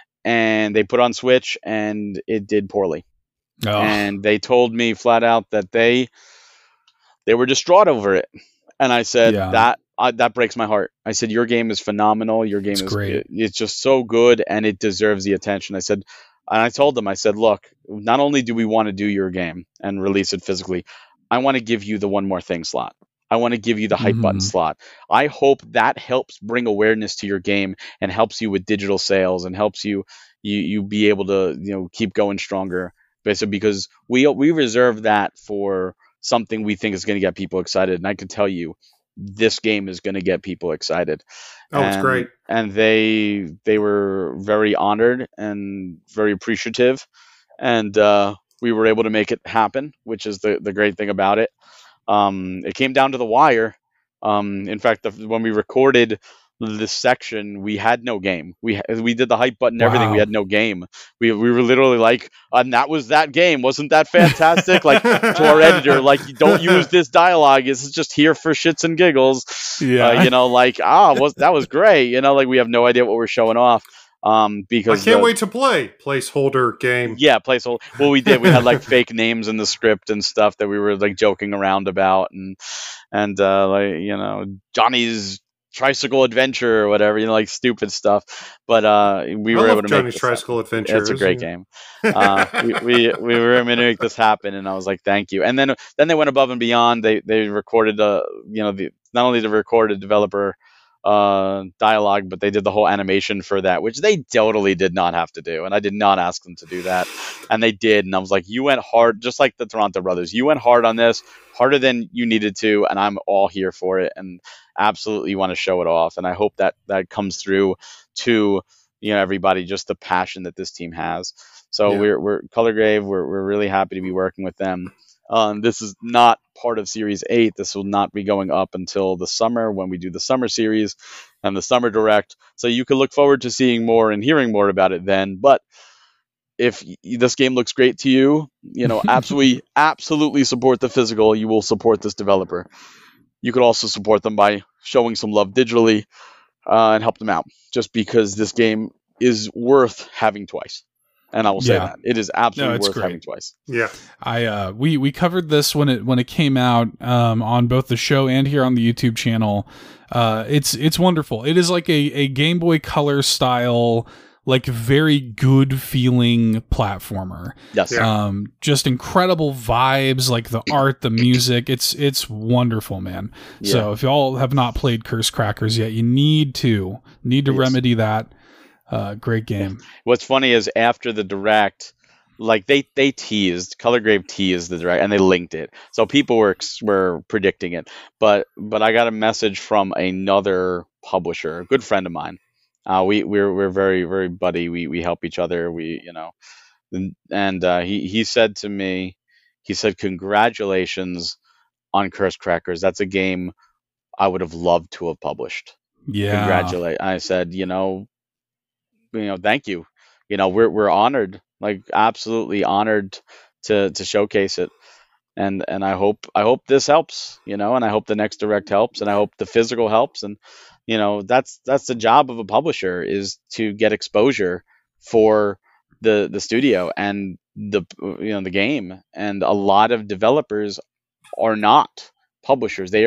And they put on Switch, and it did poorly. Oh, And they told me flat out that they they were distraught over it. And I said Yeah. that I, that breaks my heart. I said your game is phenomenal. Your game It's is great. it- it's just so good, and it deserves the attention. I said, and I told them, I said, look, not only do we want to do your game and release it physically, I want to give you the one more thing slot. I want to give you the hype button Mhm. slot. I hope that helps bring awareness to your game and helps you with digital sales and helps you you you be able to, you know, keep going stronger. Basically, because we we reserve that for something we think is going to get people excited, and I can tell you, this game is going to get people excited. Oh, it's and, great. And they they were very honored and very appreciative, and uh, we were able to make it happen, which is the the great thing about it. Um, it came down to the wire. Um, in fact, the, when we recorded this section, we had no game. We ha- we did the hype button, and everything. We Wow. had no game. We we were literally like, and that was that game. Wasn't that fantastic? Like to our editor, like don't use this dialogue. This is just here for shits and giggles. Yeah. Uh, you know, like ah, was that was great. You know, like we have no idea what we're showing off. Um, I because can't the- wait to play placeholder game. yeah, placeholder. Well, we did. We had like fake names in the script and stuff that we were like joking around about, and and uh, like you know Johnny's tricycle adventure or whatever, you know, like stupid stuff. But uh, we I were love able to Johnny's make this Tricycle happen. Adventure. It's a great game. Uh, we, we we were able to make this happen, and I was like, thank you. And then then they went above and beyond. They they recorded uh you know the not only the recorded developer uh dialogue, but they did the whole animation for that, which they totally did not have to do, and I did not ask them to do that, and they did. And I was like, you went hard, just like the Toronto brothers. You went hard on this, harder than you needed to, and I'm all here for it, and absolutely want to show it off. And I hope that that comes through to you know everybody, just the passion that this team has. So Yeah. we're we're Color Grave. We're we're really happy to be working with them. Um, this is not part of Series eight. This will not be going up until the summer when we do the summer series and the summer direct. So you can look forward to seeing more and hearing more about it then. But if y- this game looks great to you, you know, absolutely, absolutely support the physical. You will support this developer. You could also support them by showing some love digitally uh, and help them out, just because this game is worth having twice. And I will say Yeah. that it is absolutely it's worth great. having twice. Yeah. I uh we we covered this when it when it came out um on both the show and here on the YouTube channel. Uh it's it's wonderful. It is like a a Game Boy Color style, like very good feeling platformer. Yes. Yeah. Um just incredible vibes, like the art, the music. It's it's wonderful, man. So if y'all have not played Curse Crackers yet, you need to need to Yes. remedy that. Uh great game. What's funny is after the direct, like they they teased Color Grave teased the direct, and they linked it, so people were ex- were predicting it. But but I got a message from another publisher, a good friend of mine. Uh, we we're we're very very buddy. We we help each other. We you know, and, and uh, he he said to me, he said, congratulations on Curse Crackers. That's a game I would have loved to have published. Yeah. Congratulate. I said, you know, you know, thank you. You know, we're we're honored, like absolutely honored to to showcase it. And and I hope I hope this helps, you know, and I hope the next direct helps, and I hope the physical helps. And you know, that's that's the job of a publisher, is to get exposure for the the studio and the you know the game. And a lot of developers are not publishers. They are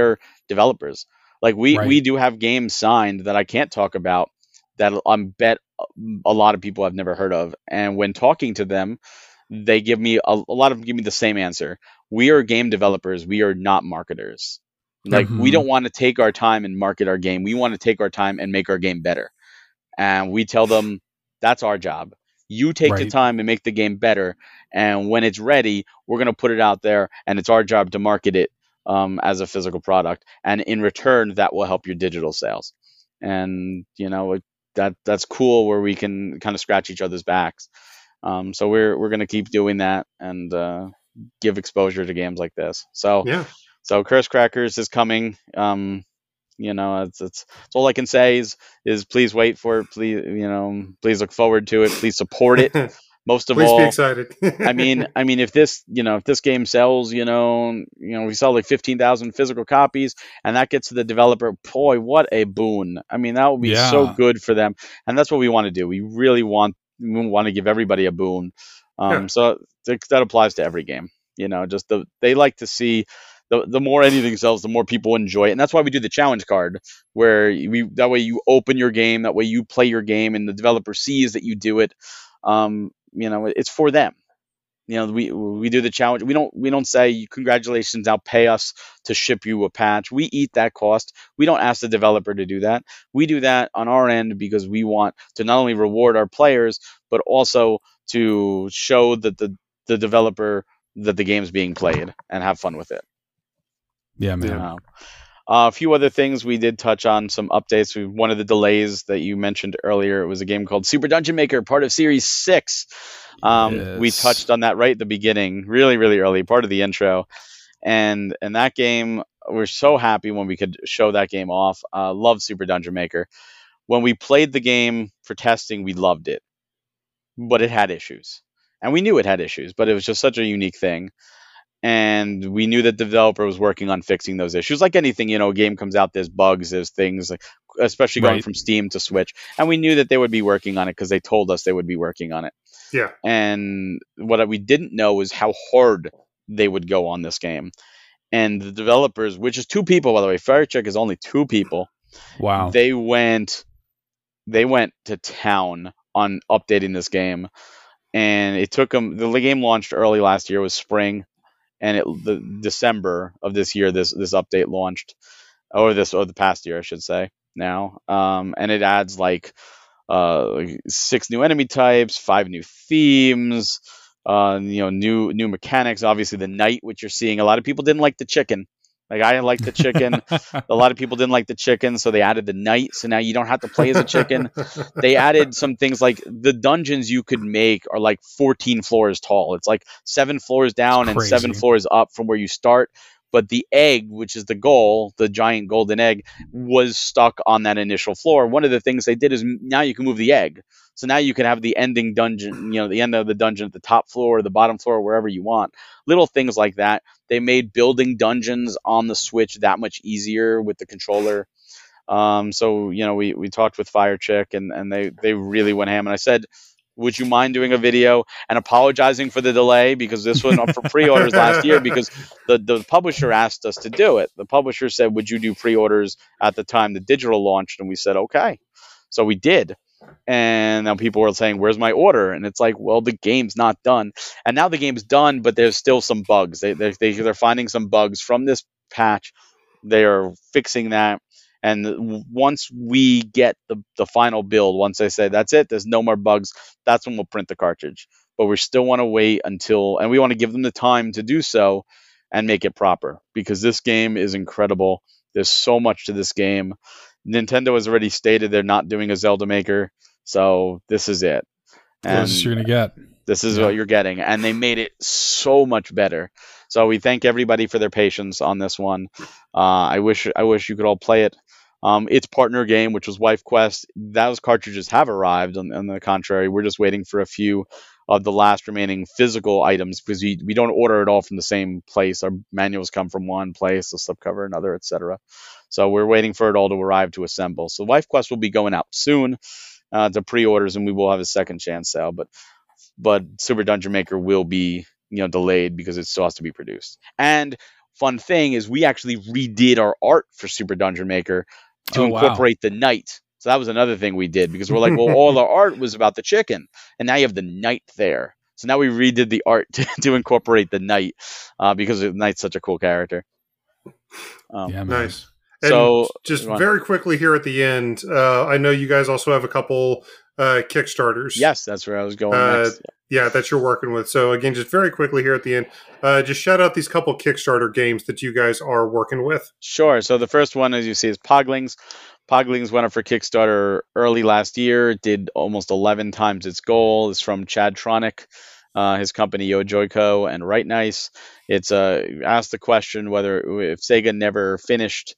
developers. Like we Right. we do have games signed that I can't talk about that I bet a lot of people have never heard of. And when talking to them, they give me a, a lot of them give me the same answer. We are game developers. We are not marketers. Like we Mhm. don't want to take our time and market our game. We want to take our time and make our game better. And we tell them that's our job. You take the Right. time and make the game better. And when it's ready, we're going to put it out there, and it's our job to market it um, as a physical product. And in return, that will help your digital sales. And you know it, that that's cool where we can kind of scratch each other's backs. Um, so we're we're going to keep doing that and uh, give exposure to games like this. So Yeah. so Curse Crackers is coming. Um, you know, it's, it's it's all I can say is is please wait for it. Please, you know, please look forward to it. Please support it. Most of Please be all, excited. I mean, I mean, if this, you know, if this game sells, you know, you know, we sell like fifteen thousand physical copies, and that gets to the developer, boy, what a boon! I mean, that would be so Yeah. good for them, and that's what we want to do. We really want we want to give everybody a boon. Yeah. Um, so th- that applies to every game. You know, just the they like to see the the more anything sells, the more people enjoy it, and that's why we do the challenge card, where we that way you open your game, that way you play your game, and the developer sees that you do it. Um, you know, it's for them. You know, we we do the challenge. We don't we don't say congratulations, now pay us to ship you a patch. We eat that cost. We don't ask the developer to do that. We do that on our end because we want to not only reward our players, but also to show that the the developer that the game's being played and have fun with it. Yeah, man. Yeah. Um, uh, a few other things we did touch on, some updates. We, one of the delays that you mentioned earlier, it was a game called Super Dungeon Maker, part of Series six. Um, We Yes. touched on that right at the beginning, really, really early, part of the intro. And and that game, we're so happy when we could show that game off. Uh, love Super Dungeon Maker. When we played the game for testing, we loved it, but it had issues. And we knew it had issues, but it was just such a unique thing. And we knew that the developer was working on fixing those issues. Like anything, you know, a game comes out, there's bugs, there's things, like, especially going Right. from Steam to Switch. And we knew that they would be working on it because they told us they would be working on it. Yeah. And what we didn't know was how hard they would go on this game. And the developers, which is two people, by the way, Firecheck is only two people. Wow. They went, they went to town on updating this game, and it took them. The game launched early last year, it was spring, and it the December of this year, this this update launched, or this or the past year, I should say. Now, um, and it adds like uh like six new enemy types, five new themes, uh you know, new new mechanics. Obviously the knight, which you're seeing, a lot of people didn't like the chicken. Like I like the chicken. A lot of people didn't like the chicken, so they added the knight, so now you don't have to play as a chicken. They added some things like the dungeons you could make are like fourteen floors tall. It's like seven floors down and seven crazy. floors up from where you start. But the egg, which is the goal, the giant golden egg, was stuck on that initial floor. One of the things they did is m- now you can move the egg. So now you can have the ending dungeon, you know, the end of the dungeon at the top floor, or the bottom floor, wherever you want. Little things like that. They made building dungeons on the Switch that much easier with the controller. Um, so you know, we, we talked with Firechick, and and they they really went ham. And I said, would you mind doing a video and apologizing for the delay, because this went up for pre-orders last year because the the publisher asked us to do it. The publisher said, would you do pre-orders at the time the digital launched? And we said, okay. So we did. And now people were saying, where's my order? And it's like, well, the game's not done. And now the game's done, but there's still some bugs. They, they, they, they're finding some bugs from this patch. They are fixing that. And once we get the, the final build, once they say, that's it, there's no more bugs, that's when we'll print the cartridge. But we still want to wait until, and we want to give them the time to do so and make it proper, because this game is incredible. There's so much to this game. Nintendo has already stated they're not doing a Zelda Maker, so this is it. And Closest you're gonna get. this is Yeah. what you're getting, and they made it so much better. So we thank everybody for their patience on this one. Uh, I wish I wish you could all play it. Um, its partner game, which was Wife Quest, those cartridges have arrived. On, on the contrary, we're just waiting for a few of the last remaining physical items, because we, we don't order it all from the same place. Our manuals come from one place, the slipcover another, et cetera. So we're waiting for it all to arrive to assemble. So Wife Quest will be going out soon uh, to pre-orders, and we will have a second chance sale. But but Super Dungeon Maker will be, you know, delayed because it still has to be produced. And fun thing is we actually redid our art for Super Dungeon Maker to Oh, wow. incorporate the knight. So that was another thing we did because we're like, well, all our art was about the chicken, and now you have the knight there. So now we redid the art to, to incorporate the knight uh, because the knight's such a cool character. Um, Yeah, man. Nice. And So just go on. very quickly here at the end, uh, I know you guys also have a couple uh, Kickstarters. Yes, that's where I was going Uh, next. Yeah, that you're working with. So again, just very quickly here at the end, uh, just shout out these couple Kickstarter games that you guys are working with. Sure. So the first one, as you see, is Poglings. Poglings went up for Kickstarter early last year. It did almost eleven times its goal. It's from Chad Tronic, uh, his company YoJoyco and Right Nice. It's uh, asked the question whether if Sega never finished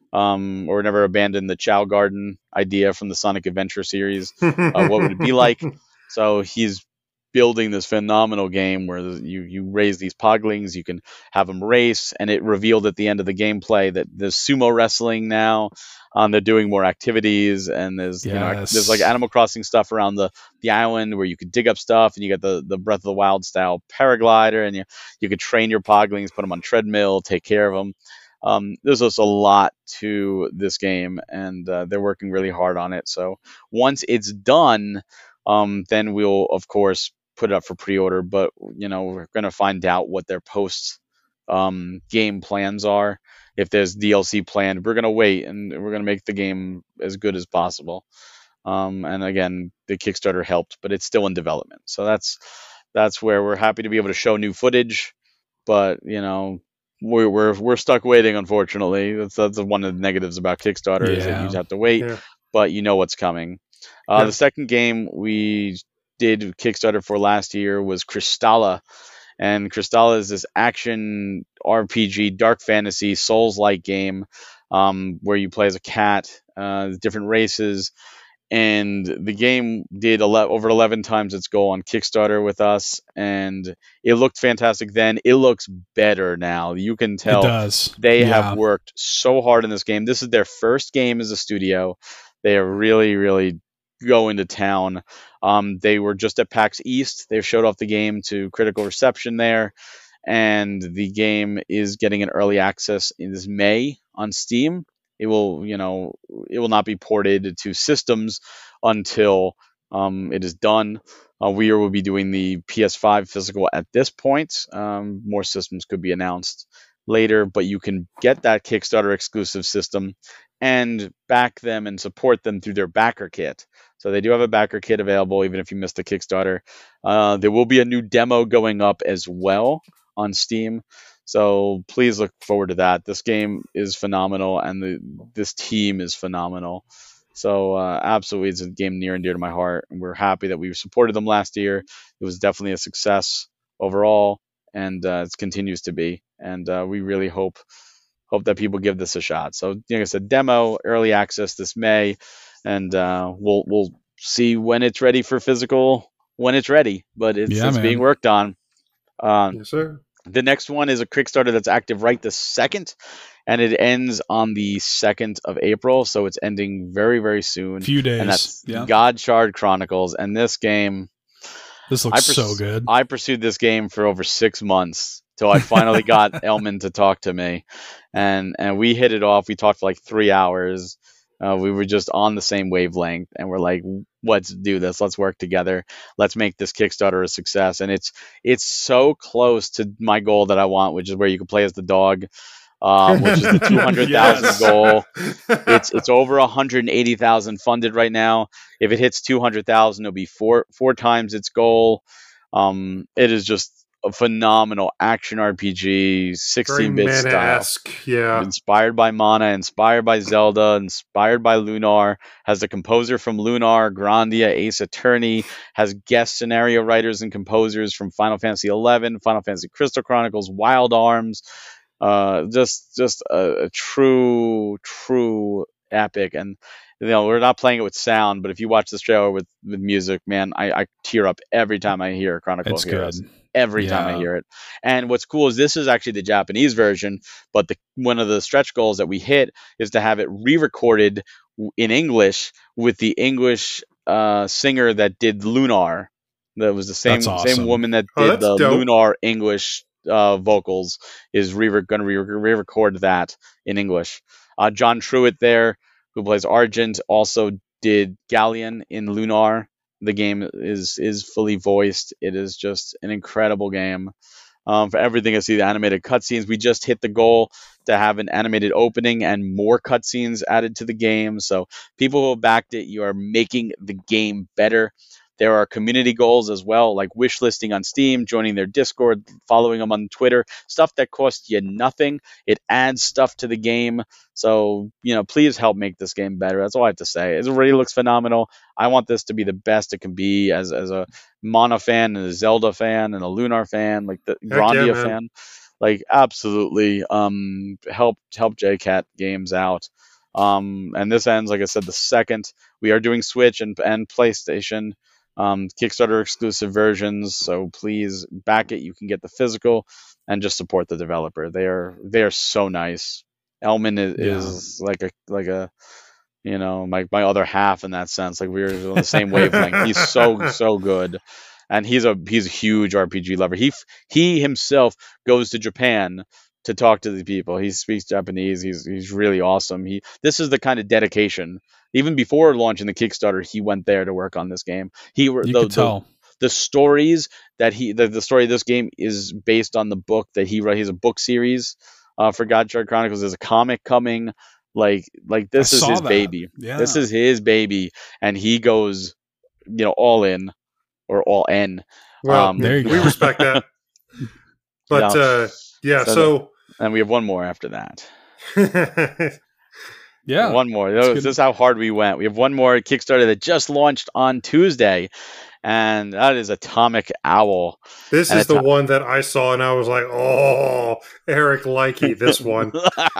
um, or never abandoned the Chow Garden idea from the Sonic Adventure series, uh, what would it be like? So he's building this phenomenal game where you you raise these Poglings, you can have them race, and it revealed at the end of the gameplay that there's sumo wrestling now. Um, they're doing more activities, and there's you know Yes. there's like Animal Crossing stuff around the, the island where you could dig up stuff, and you get the, the Breath of the Wild style paraglider, and you you could train your Poglings, put them on treadmill, take care of them. Um, there's just a lot to this game, and uh, they're working really hard on it. So once it's done, um, then we'll of course put it up for pre-order. But you know we're going to find out what their post um, game plans are. If there's D L C planned, we're going to wait, and we're going to make the game as good as possible. Um, and again, the Kickstarter helped, but it's still in development. So that's that's where we're happy to be able to show new footage. But you know, we're we're, we're stuck waiting. Unfortunately, that's that's one of the negatives about Kickstarter is that Yeah. you just have to wait. Yeah. But you know what's coming. Uh, Yeah. The second game we did Kickstarter for last year was Crystalla. And Crystalla is this action R P G, dark fantasy, Souls-like game um, where you play as a cat, uh, different races. And the game did ele- over eleven times its goal on Kickstarter with us. And it looked fantastic then. It looks better now. You can It tell does. they Yeah. have worked so hard in this game. This is their first game as a studio. They are really, really going to town. Um, they were just at PAX East. They showed off the game to critical reception there, and the game is getting an early access in this May on Steam. It will, you know, it will not be ported to systems until um, it is done. Uh, we will be doing the P S five physical at this point. Um, more systems could be announced later, but you can get that Kickstarter exclusive system and back them and support them through their backer kit. So they do have a backer kit available, even if you missed the Kickstarter. Uh, there will be a new demo going up as well on Steam. So please look forward to that. This game is phenomenal, and the, this team is phenomenal. So uh, absolutely, it's a game near and dear to my heart. And we're happy that we supported them last year. It was definitely a success overall, and uh, it continues to be. And uh, we really hope hope that people give this a shot. So, like I said, demo, early access this May, and uh, we'll we'll see when it's ready for physical when it's ready. But it's, Yeah, it's man. being worked on. Um, Yes, sir. the next one is a Kickstarter that's active right this second, and it ends on the second of April, so it's ending very, very soon. Few days. And that's Yeah. God Shard Chronicles. And this game, This I looks pers- so good. I pursued this game for over six months till I finally got Elman to talk to me, and and we hit it off. We talked for like three hours. Uh, we were just on the same wavelength, and we're like, let's do this. Let's work together. Let's make this Kickstarter a success. And it's it's so close to my goal that I want, which is where you can play as the dog, um, which is the two hundred thousand Yes. goal. It's it's over one hundred eighty thousand funded right now. If it hits two hundred thousand, it'll be four four times its goal. Um, it is just a phenomenal action R P G, Very sixteen bit style. mana-esque. Yeah. Inspired by Mana, inspired by Zelda, inspired by Lunar, has the composer from Lunar, Grandia, Ace Attorney, has guest scenario writers and composers from Final Fantasy eleven, Final Fantasy Crystal Chronicles, Wild Arms, uh, just just a, a true, true epic. And you know, we're not playing it with sound, but if you watch this trailer with, with music, man, I, I tear up every time I hear Chronicle It's of Heroes. good. Every time I Yeah. hear it. And what's cool is this is actually the Japanese version, but the one of the stretch goals that we hit is to have it re-recorded w- in English with the English uh, singer that did Lunar. That was the same That's awesome. same woman that Oh, did that's the dope. Lunar English uh, vocals is re- going to re- re-record that in English. Uh, John Truitt there, who plays Argent, also did Galleon in Lunar. The game is is fully voiced. It is just an incredible game. Um, for everything I see, the animated cutscenes. We just hit the goal to have an animated opening and more cutscenes added to the game. So people who have backed it, you are making the game better. There are community goals as well, like wish listing on Steam, joining their Discord, following them on Twitter, stuff that costs you nothing. It adds stuff to the game. So, you know, please help make this game better. That's all I have to say. It already looks phenomenal. I want this to be the best it can be as, as a Mana fan and a Zelda fan and a Lunar fan, like the Grandia yeah, fan. Like, absolutely um, help help J CAT Games out. Um, and this ends, like I said, the second. We are doing Switch and, and PlayStation. Um, Kickstarter exclusive versions, so please back it. You can get the physical and just support the developer. They are they are so nice. Elman is, Yeah. is like a like a you know my my other half in that sense. Like we're on the same wavelength. He's so so good, and he's a he's a huge R P G lover. He he himself goes to Japan to talk to the people. He speaks Japanese. He's he's really awesome. He this is the kind of dedication. Even before launching the Kickstarter, he went there to work on this game. He You the, could the, tell. the stories that he the, the story of this game is based on the book that he wrote. He's a book series uh, for Godchild Chronicles. There's a comic coming. Like like this I is saw his that. baby. Yeah. This is his baby, and he goes, you know, all in or all in. Well, Um, There you we go. respect that. But Yeah. uh, yeah, So so and we have one more after that. Yeah. One more. That's This good. this is how hard we went. We have one more Kickstarter that just launched on Tuesday, and that is Atomic Owl. this And is the it's- one that I saw, and I was like, "Oh, Eric Likey, this one."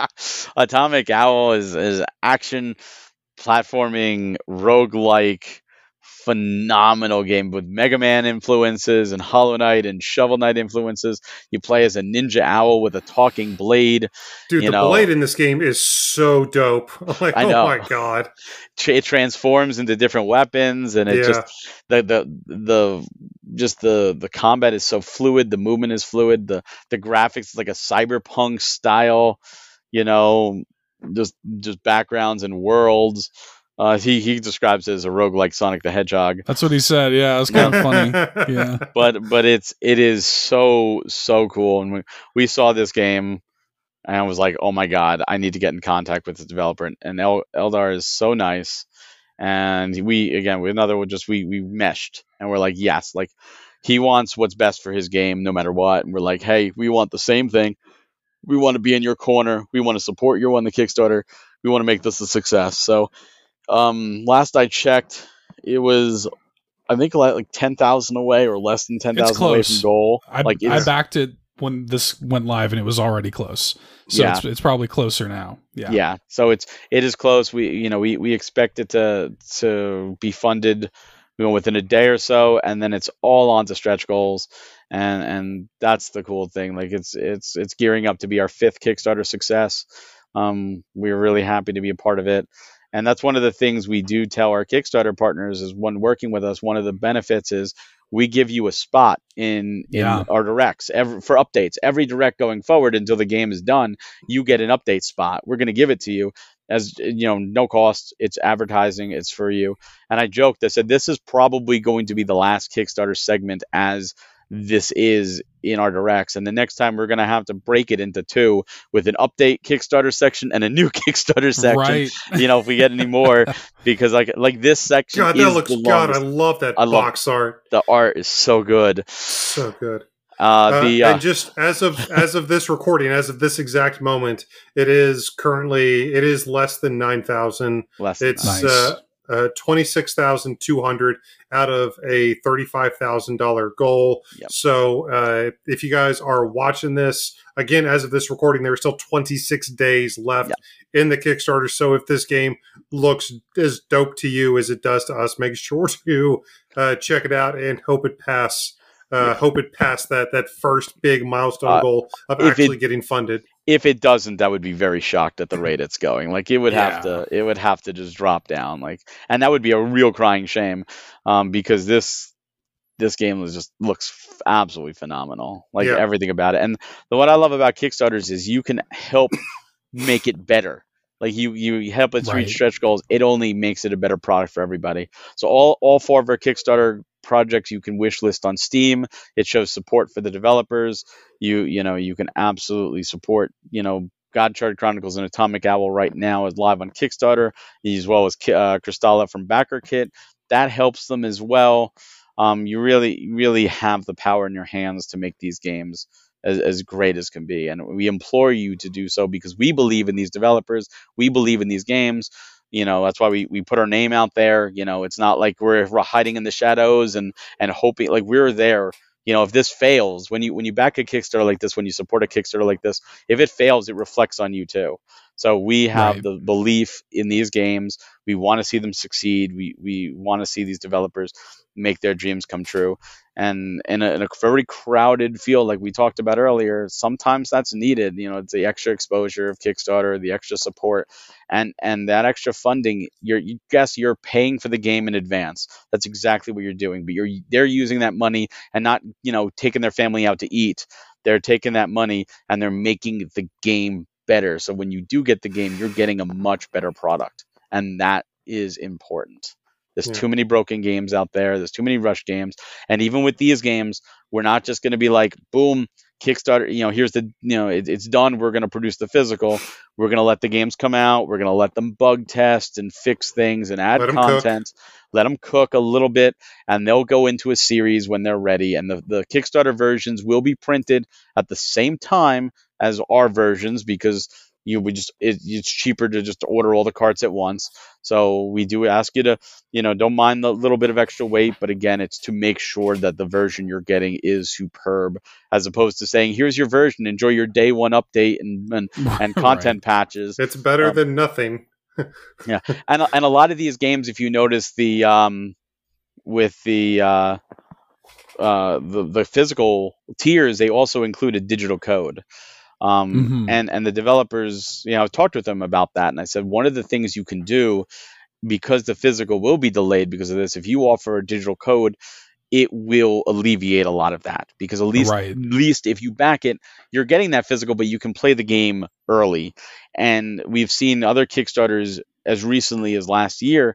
Atomic Owl is is action platforming roguelike phenomenal game with Mega Man influences and Hollow Knight and Shovel Knight influences. You play as a ninja owl with a talking blade. Dude, You the know- blade in this game is so dope. I'm like, I oh know. my god. Tra- It transforms into different weapons, and it Yeah. just the the the just the the combat is so fluid. The movement is fluid. The the graphics is like a cyberpunk style. You know, just just backgrounds and worlds. Uh, he he describes it as a roguelike Sonic the Hedgehog. That's what he said. Yeah, it's kind of funny. Yeah. but but it's it is so so cool, and we, we saw this game and I was like, oh my god, I need to get in contact with the developer. And, and El, Eldar is so nice, and we again with another one just we we meshed, and we're like, yes, like he wants what's best for his game no matter what, and we're like, hey, we want the same thing. We want to be in your corner. We want to support you on the Kickstarter. We want to make this a success. So um, last I checked, it was I think like, like ten thousand away or less than ten thousand away close. from goal. I, like I it's, backed it when this went live and it was already close. So Yeah. it's, it's probably closer now. Yeah. yeah. So it's it is close. We you know we we expect it to to be funded, you know, within a day or so, and then it's all on to stretch goals, and and that's the cool thing. Like it's it's it's gearing up to be our fifth Kickstarter success. Um, we're really happy to be a part of it. And that's one of the things we do tell our Kickstarter partners is when working with us, one of the benefits is we give you a spot in, in Yeah. our directs every, for updates. Every direct going forward until the game is done, you get an update spot. We're going to give it to you as, you know, no cost. It's advertising. It's for you. And I joked, I said, this is probably going to be the last Kickstarter segment as this is in our directs, and the next time we're going to have to break it into two with an update Kickstarter section and a new Kickstarter section, Right. you know, if we get any more, because like like this section God, is that looks the God, I longest. love that I love- box art. The art is so good. So good. Uh, Uh, the uh, and just as of as of this recording, as of this exact moment, it is currently it is less than nine thousand. less than It's that. Nice. uh, uh, twenty six thousand two hundred out of a thirty five thousand dollar goal. Yep. So uh, if you guys are watching this again, as of this recording, there are still twenty six days left Yep. in the Kickstarter. So if this game looks as dope to you as it does to us, make sure to uh, check it out and hope it pass. Uh, Yeah. Hope it passed that that first big milestone Uh, goal of if it- actually getting funded. If it doesn't, I would be very shocked at the rate it's going. Like it would have Yeah. to, it would have to just drop down. Like, and that would be a real crying shame, um, because this, this game was just looks f- absolutely phenomenal. Like Yeah. everything about it. And the, what I love about Kickstarters is you can help make it better. Like you, you help it Right. reach stretch goals. It only makes it a better product for everybody. So all, all four of our Kickstarter projects you can wish list on Steam. It shows support for the developers. You, you know, you can absolutely support, you know, Godchild Chronicles and Atomic Owl right now is live on Kickstarter, as well as uh, Kristalla from BackerKit. That helps them as well. Um, you really, really have the power in your hands to make these games as, as great as can be. And we implore you to do so because we believe in these developers. We believe in these games. You know, that's why we, we put our name out there. You know, it's not like we're, we're hiding in the shadows and, and hoping, like we're there. You know, if this fails, when you when you back a Kickstarter like this, when you support a Kickstarter like this, if it fails, it reflects on you too. So we have Right. the belief in these games. We want to see them succeed. We we want to see these developers make their dreams come true. And in a, in a very crowded field, like we talked about earlier, sometimes that's needed. You know, it's the extra exposure of Kickstarter, the extra support, and and that extra funding. You're, you guess you're paying for the game in advance. That's exactly what you're doing. But you're they're using that money and not, you know, taking their family out to eat. They're taking that money and they're making the game better. So when you do get the game, you're getting a much better product, and that is important. There's Yeah. too many broken games out there. There's too many rush games. And even with these games, we're not just going to be like, boom, Kickstarter, you know, here's the, you know, it, it's done. We're going to produce the physical. We're going to let the games come out. We're going to let them bug test and fix things and add Let 'em cook. content. Let them cook a little bit, and they'll go into a series when they're ready. And the, the Kickstarter versions will be printed at the same time as our versions because you would just it, it's cheaper to just order all the carts at once. So we do ask you to, you know, don't mind the little bit of extra weight, but again, it's to make sure that the version you're getting is superb, as opposed to saying, here's your version, enjoy your day one update and and, and content patches. It's better Um, than nothing. Yeah, and and a lot of these games, if you notice the um with the uh uh the the physical tiers, they also include a digital code. Um, Mhm. and and the developers, you know, I've talked with them about that, and I said one of the things you can do, because the physical will be delayed because of this, if you offer a digital code, it will alleviate a lot of that, because at least Right. at least if you back it, you're getting that physical, but you can play the game early. And we've seen other Kickstarters as recently as last year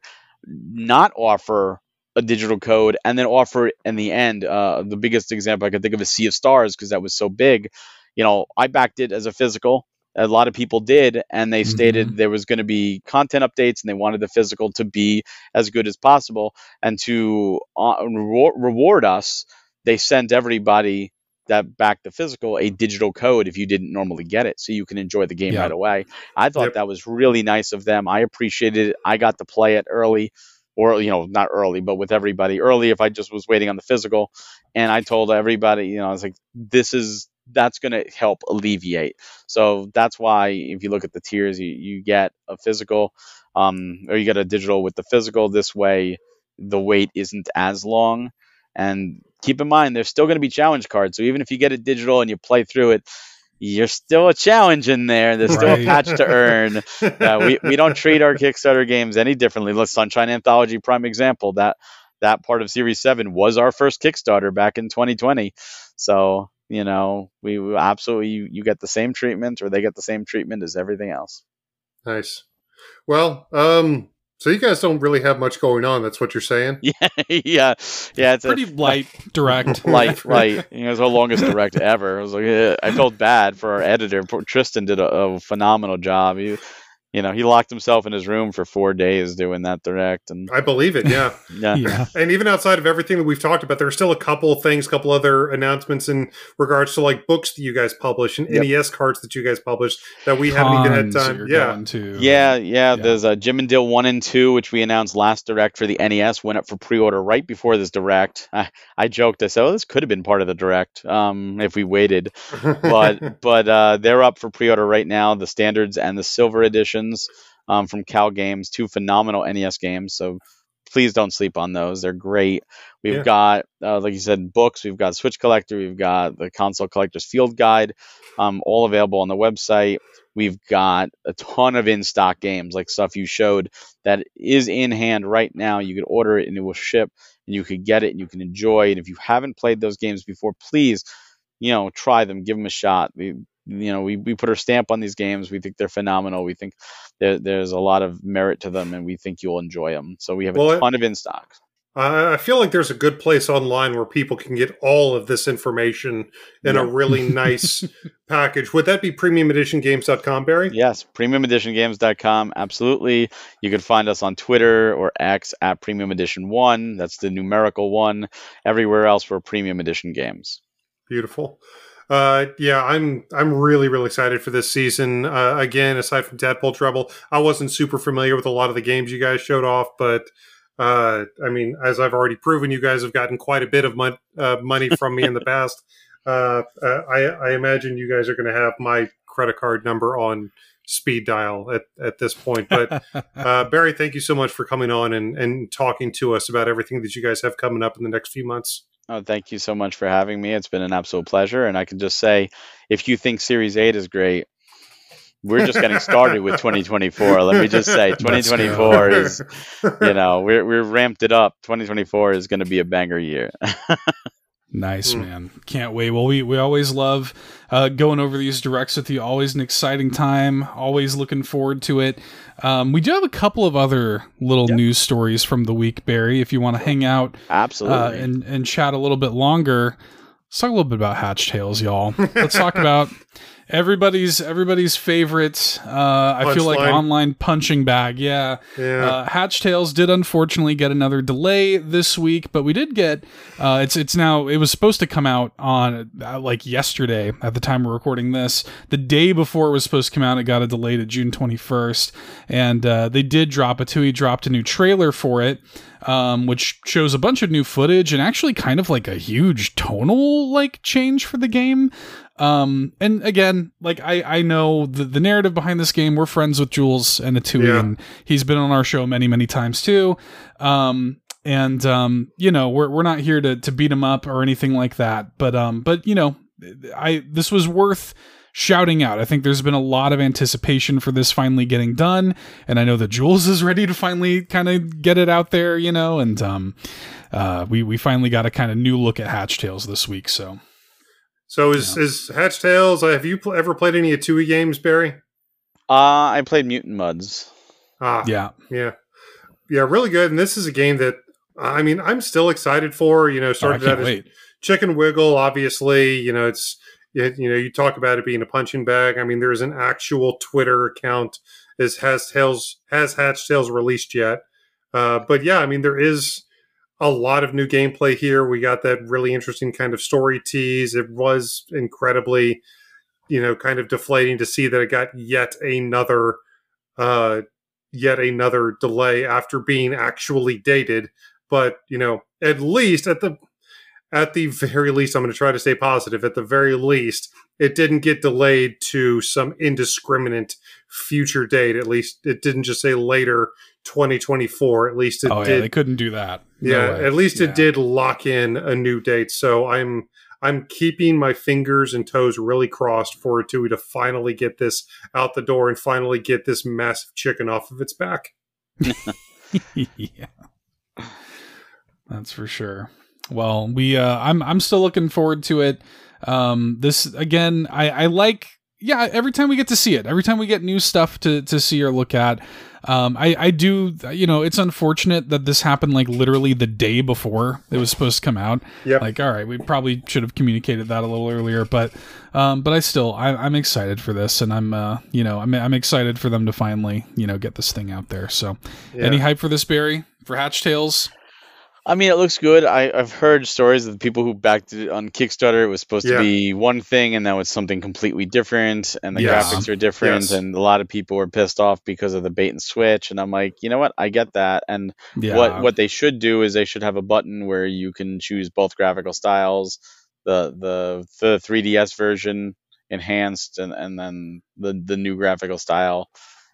not offer a digital code and then offer it in the end. Uh, the biggest example I could think of is Sea of Stars, because that was so big. You know, I backed it as a physical. A lot of people did, and they Mhm. stated there was going to be content updates, and they wanted the physical to be as good as possible. And to uh, reward, reward us, they sent everybody that backed the physical a digital code if you didn't normally get it, so you can enjoy the game Yeah. right away. I thought Yep. that was really nice of them. I appreciated it. I got to play it early, or you know, not early, but with everybody early. If I just was waiting on the physical, and I told everybody, you know, I was like, this is that's going to help alleviate. So that's why if you look at the tiers, you, you get a physical, um, or you get a digital with the physical. This way, the wait isn't as long. And keep in mind, there's still going to be challenge cards. So even if you get it digital and you play through it, you're still a challenge in there. There's still Right. a patch to earn. Uh, we, we don't treat our Kickstarter games any differently. Look, Sunshine Anthology, prime example. That that part of Series seven was our first Kickstarter back in twenty twenty. So, you know, we, we absolutely, you, you get the same treatment, or they get the same treatment as everything else. Nice. Well, um, so you guys don't really have much going on. That's what you're saying? Yeah, yeah, yeah. It's Pretty a, light, direct. light, light. You know, it's our longest direct ever. I was like, eh, I felt bad for our editor. Poor Tristan did a, a phenomenal job. He, you know, he locked himself in his room for four days doing that direct, and I believe it, yeah. yeah, Yeah. And even outside of everything that we've talked about, there are still a couple of things, a couple other announcements in regards to like books that you guys publish and Yep. N E S cards that you guys publish that we haven't even had Tons that time. you're Yeah. going to. Yeah, yeah, Yeah. There's uh, Jim and Dill one and two, which we announced last direct for the N E S, went up for pre-order right before this direct. I, I joked, I said, "Oh, this could have been part of the direct um, if we waited," but but uh, they're up for pre-order right now. The standards and the silver editions um, from Cal Games, two phenomenal N E S games. So please don't sleep on those. They're great. We've Yeah. got, uh, like you said, books. We've got Switch Collector. We've got the Console Collector's Field Guide, um, all available on the website. We've got a ton of in-stock games, like stuff you showed that is in hand right now. You could order it and it will ship, and you could get it and you can enjoy. And if you haven't played those games before, please, you know, try them, give them a shot. We, you know, we, we put our stamp on these games. We think they're phenomenal. We think there, there's a lot of merit to them, and we think you'll enjoy them. So we have Well, a it- ton of in stock. I I feel like there's a good place online where people can get all of this information in a Yeah. really nice package. Would that be premium edition games dot com, Barry? Yes, premium edition games dot com. Absolutely. You can find us on Twitter or X at Premium Edition one. That's the numerical one. Everywhere else for Premium Edition games. Beautiful. Uh, yeah, I'm I'm really really excited for this season. Uh, again, aside from Tadpole Trouble, I wasn't super familiar with a lot of the games you guys showed off, but uh, I mean, as I've already proven, you guys have gotten quite a bit of mon- uh, money from me in the past. Uh, uh, I, I imagine you guys are going to have my credit card number on speed dial at, at this point. But uh, Barry, thank you so much for coming on and, and talking to us about everything that you guys have coming up in the next few months. Oh, thank you so much for having me. It's been an absolute pleasure. And I can just say, if you think Series eight is great, we're just getting started with twenty twenty-four. Let me just say, twenty twenty-four is, you know, we're we're ramped it up. twenty twenty-four is going to be a banger year. Nice, Mm. man. Can't wait. Well, we, we always love uh, going over these directs with you. Always an exciting time. Always looking forward to it. Um, we do have a couple of other little Yep. news stories from the week, Barry, if you want to hang out Absolutely. uh, and, and chat a little bit longer. Let's talk a little bit about Hatch Tales, y'all. Let's talk about everybody's everybody's favorite, uh, I feel like, Punchline. online punching bag. Yeah. Yeah. Uh, Hatch Tales did unfortunately get another delay this week, but we did get uh, it's it's now it was supposed to come out on uh, like yesterday at the time we're recording this. The day before it was supposed to come out, it got a delay to June twenty-first, and uh, they did drop it too. He dropped a new trailer for it. Um, which shows a bunch of new footage and actually kind of like a huge tonal like change for the game. Um, and again, like I, I know the, the narrative behind this game. We're friends with Jules and Atui, Yeah. and he's been on our show many, many times too. Um, and um, you know, we're we're not here to to beat him up or anything like that. But um, but you know, I this was worth shouting out. I think there's been a lot of anticipation for this finally getting done, and I know that Jules is ready to finally kind of get it out there, you know, and um, uh, we we finally got a kind of new look at Hatch Tales this week. So So is is Hatch Tales? Uh, have you pl- ever played any Atui games, Barry? uh, I played Mutant Muds. Ah, yeah, yeah, yeah, really good. And this is a game that I mean, I'm still excited for. You know, oh, I started can't out as wait. Chicken Wiggle. Obviously, you know, it's you you know, you talk about it being a punching bag. I mean, there's an actual Twitter account. Is has Tales has Hatch Tales released yet? Uh, but yeah, I mean, there is a lot of new gameplay here. We got that really interesting kind of story tease. It was incredibly, you know, kind of deflating to see that it got yet another, uh, yet another delay after being actually dated. But you know, at least at the at the very least, I'm going to try to stay positive. At the very least, it didn't get delayed to some indiscriminate future date. At least it didn't just say later twenty twenty-four. At least it Oh yeah, did. they couldn't do that. No Yeah, way. at least Yeah. it did lock in a new date. So I'm I'm keeping my fingers and toes really crossed for Atui to finally get this out the door and finally get this massive chicken off of its back. Yeah, that's for sure. Well, we uh, I'm I'm still looking forward to it. Um, this again, I I like. Yeah, every time we get to see it, every time we get new stuff to to see or look at, um, I I do. You know, it's unfortunate that this happened like literally the day before it was supposed to come out. Yep. Like, all right, we probably should have communicated that a little earlier, but um, but I still I, I'm excited for this, and I'm uh, you know, I'm I'm excited for them to finally you know get this thing out there. So, Yeah. any hype for this, Barry, for Hatch Tales? I mean, it looks good. I, I've heard stories of the people who backed it on Kickstarter. It was supposed Yeah. to be one thing, and now it's something completely different, and the Yeah. graphics are different, Yes. and a lot of people were pissed off because of the bait and switch. And I'm like, you know what? I get that. And Yeah. what what they should do is they should have a button where you can choose both graphical styles, the the the three D S version enhanced, and and then the the new graphical style.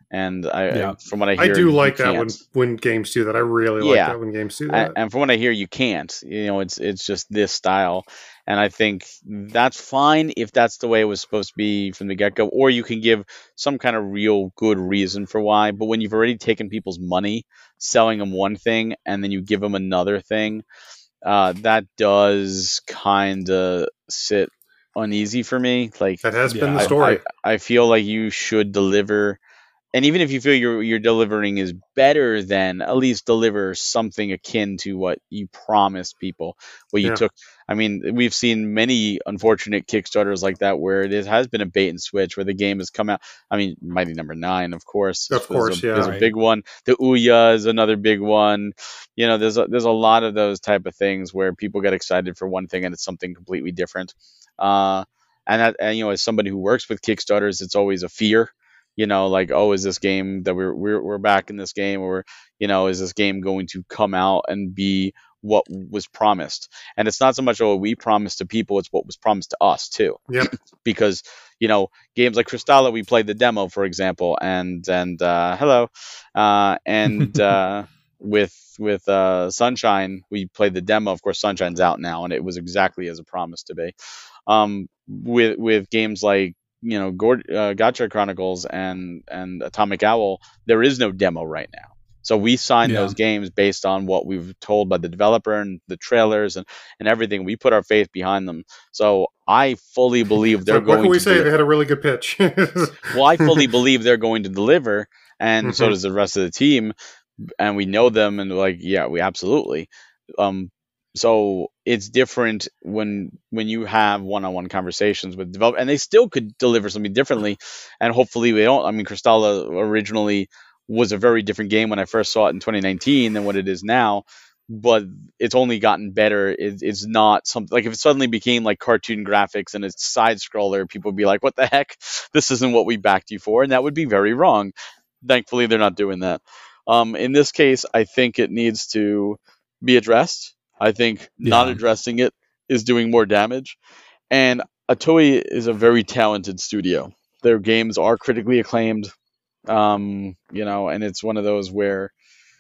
And I, Yeah. I from what I I hear, do you like that when, can't. when games do that. I really like Yeah. that when games do And, that. and from what I hear, you can't. You know, it's it's just this style, and I think that's fine if that's the way it was supposed to be from the get go, or you can give some kind of real good reason for why. But when you've already taken people's money, selling them one thing, and then you give them another thing, uh, that does kind of sit uneasy for me. Like, That has been the Yeah. I, story. I I feel like you should deliver, and even if you feel your your delivering is better, than at least deliver something akin to what you promised people, what you Yeah. took. I mean, we've seen many unfortunate Kickstarters like that where it is, has been a bait and switch, where the game has come out. I mean, Mighty Number Nine, of course, is, Of course, is a, yeah. is a Right. big one. The Ouya is another big one. You know, there's a, there's a lot of those type of things where people get excited for one thing and it's something completely different. Uh, and that, and you know, as somebody who works with Kickstarters, it's always a fear. You know, like, oh, is this game that we're we're we're back in this game, or you know, is this game going to come out and be what was promised? And it's not so much what we promised to people; it's what was promised to us too. Yep. Because you know, games like Crystalla, we played the demo, for example, and and uh, hello, uh, and uh, with with uh, Sunshine, we played the demo. Of course, Sunshine's out now, and it was exactly as it promised to be. Um, with with games like, you know, Gord, uh, Gacha Chronicles and and Atomic Owl, there is no demo right now. So we signed Yeah. those games based on what we were told by the developer and the trailers and, and everything. We put our faith behind them. So I fully believe they're So what going can we to say? deli- They had a really good pitch. well, I fully believe they're going to deliver, and so Mhm. does the rest of the team, and we know them, and like, yeah, we absolutely. Um, so it's different when when you have one-on-one conversations with develop, and they still could deliver something differently, and hopefully we don't. I mean, Crystalla originally was a very different game when I first saw it in twenty nineteen than what it is now, but it's only gotten better. It, it's not something like, if it suddenly became like cartoon graphics and it's side scroller, people would be like, "What the heck? This isn't what we backed you for," and that would be very wrong. Thankfully, they're not doing that. Um, in this case, I think it needs to be addressed. I think not Yeah. addressing it is doing more damage. And Toei is a very talented studio. Their games are critically acclaimed. Um, you know, and it's one of those where,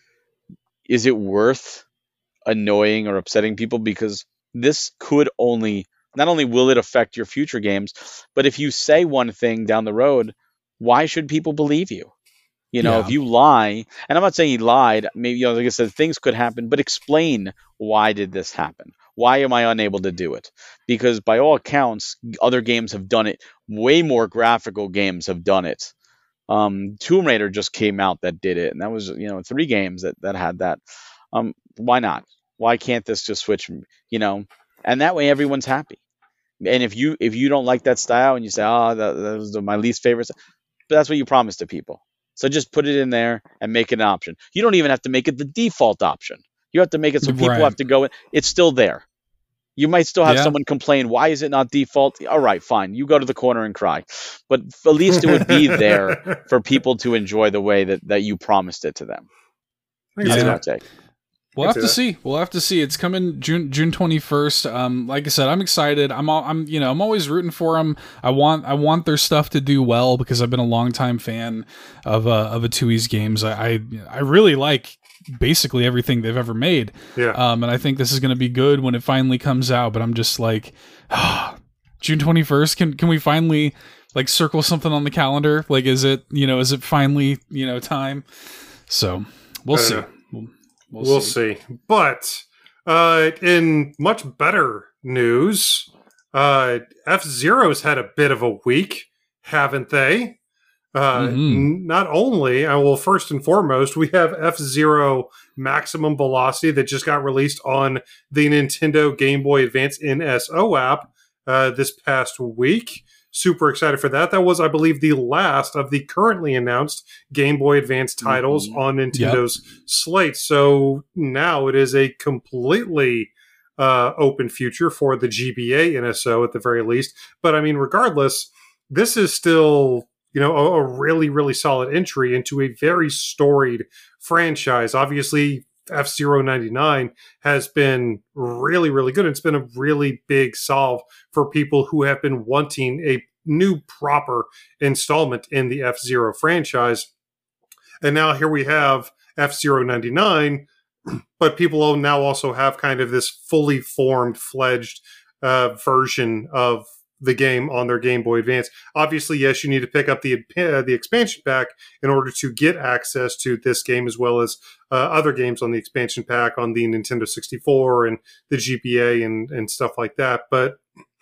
is it worth annoying or upsetting people? Because this could only, not only will it affect your future games, but if you say one thing down the road, why should people believe you? You know, Yeah. if you lie, and I'm not saying he lied, maybe, you know, like I said, things could happen, but explain, why did this happen? Why am I unable to do it? Because by all accounts, other games have done it. Way more graphical games have done it. Um, Tomb Raider just came out that did it, and that was, you know, three games that, that had that. Um, why not? Why can't this just switch? You know, and that way everyone's happy. And if you if you don't like that style and you say, oh, that, that was my least favorite, but that's what you promised to people. So just put it in there and make it an option. You don't even have to make it the default option. You have to make it so people Right. have to go in. It's still there. You might still have Yeah. someone complain, why is it not default? All right, fine. You go to the corner and cry. But at least it would be there for people to enjoy the way that, that you promised it to them. I can Yeah. see That's that. my take. We'll I have can to see see. We'll have to see. It's coming June June twenty first. Um, like I said, I'm excited. I'm all, I'm you know I'm always rooting for them. I want I want their stuff to do well because I've been a longtime fan of uh, of Atui's games. I, I I really like basically everything they've ever made. Yeah. Um, and I think this is going to be good when it finally comes out. But I'm just like, June twenty first. Can can we finally like circle something on the calendar? Like, is it you know is it finally you know time? So we'll I don't see. know. We'll, We'll, we'll see. But uh, in much better news, uh, F-Zero's had a bit of a week, haven't they? Uh, Mhm. n- not only, uh, well, first and foremost, we have F-Zero Maximum Velocity that just got released on the Nintendo Game Boy Advance N S O app uh, this past week. Super excited for that. That was, I believe, the last of the currently announced Game Boy Advance titles Mhm. on Nintendo's slate. So now it is a completely uh, open future for the G B A N S O at the very least. But I mean, regardless, this is still, you know, a, a really, really solid entry into a very storied franchise. Obviously, F-Zero ninety-nine has been really, really good. It's been a really big solve for people who have been wanting a new proper installment in the F-Zero franchise. And now here we have F-Zero ninety-nine, but people now also have kind of this fully formed, fledged uh, version of the game on their Game Boy Advance. Obviously, yes, you need to pick up the uh, the expansion pack in order to get access to this game, as well as uh, other games on the expansion pack on the Nintendo sixty-four and the G B A and, and stuff like that. But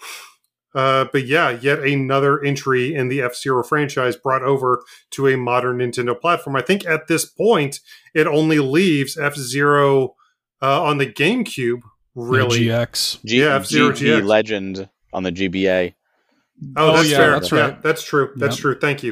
uh, but yeah, yet another entry in the F-Zero franchise brought over to a modern Nintendo platform. I think at this point, it only leaves F-Zero uh, on the GameCube, really. G X. G- yeah, F-Zero G P G X. Legend on the G B A. Oh, that's oh, yeah, fair. that's right. Yeah, that's true. That's Yep. true. Thank you.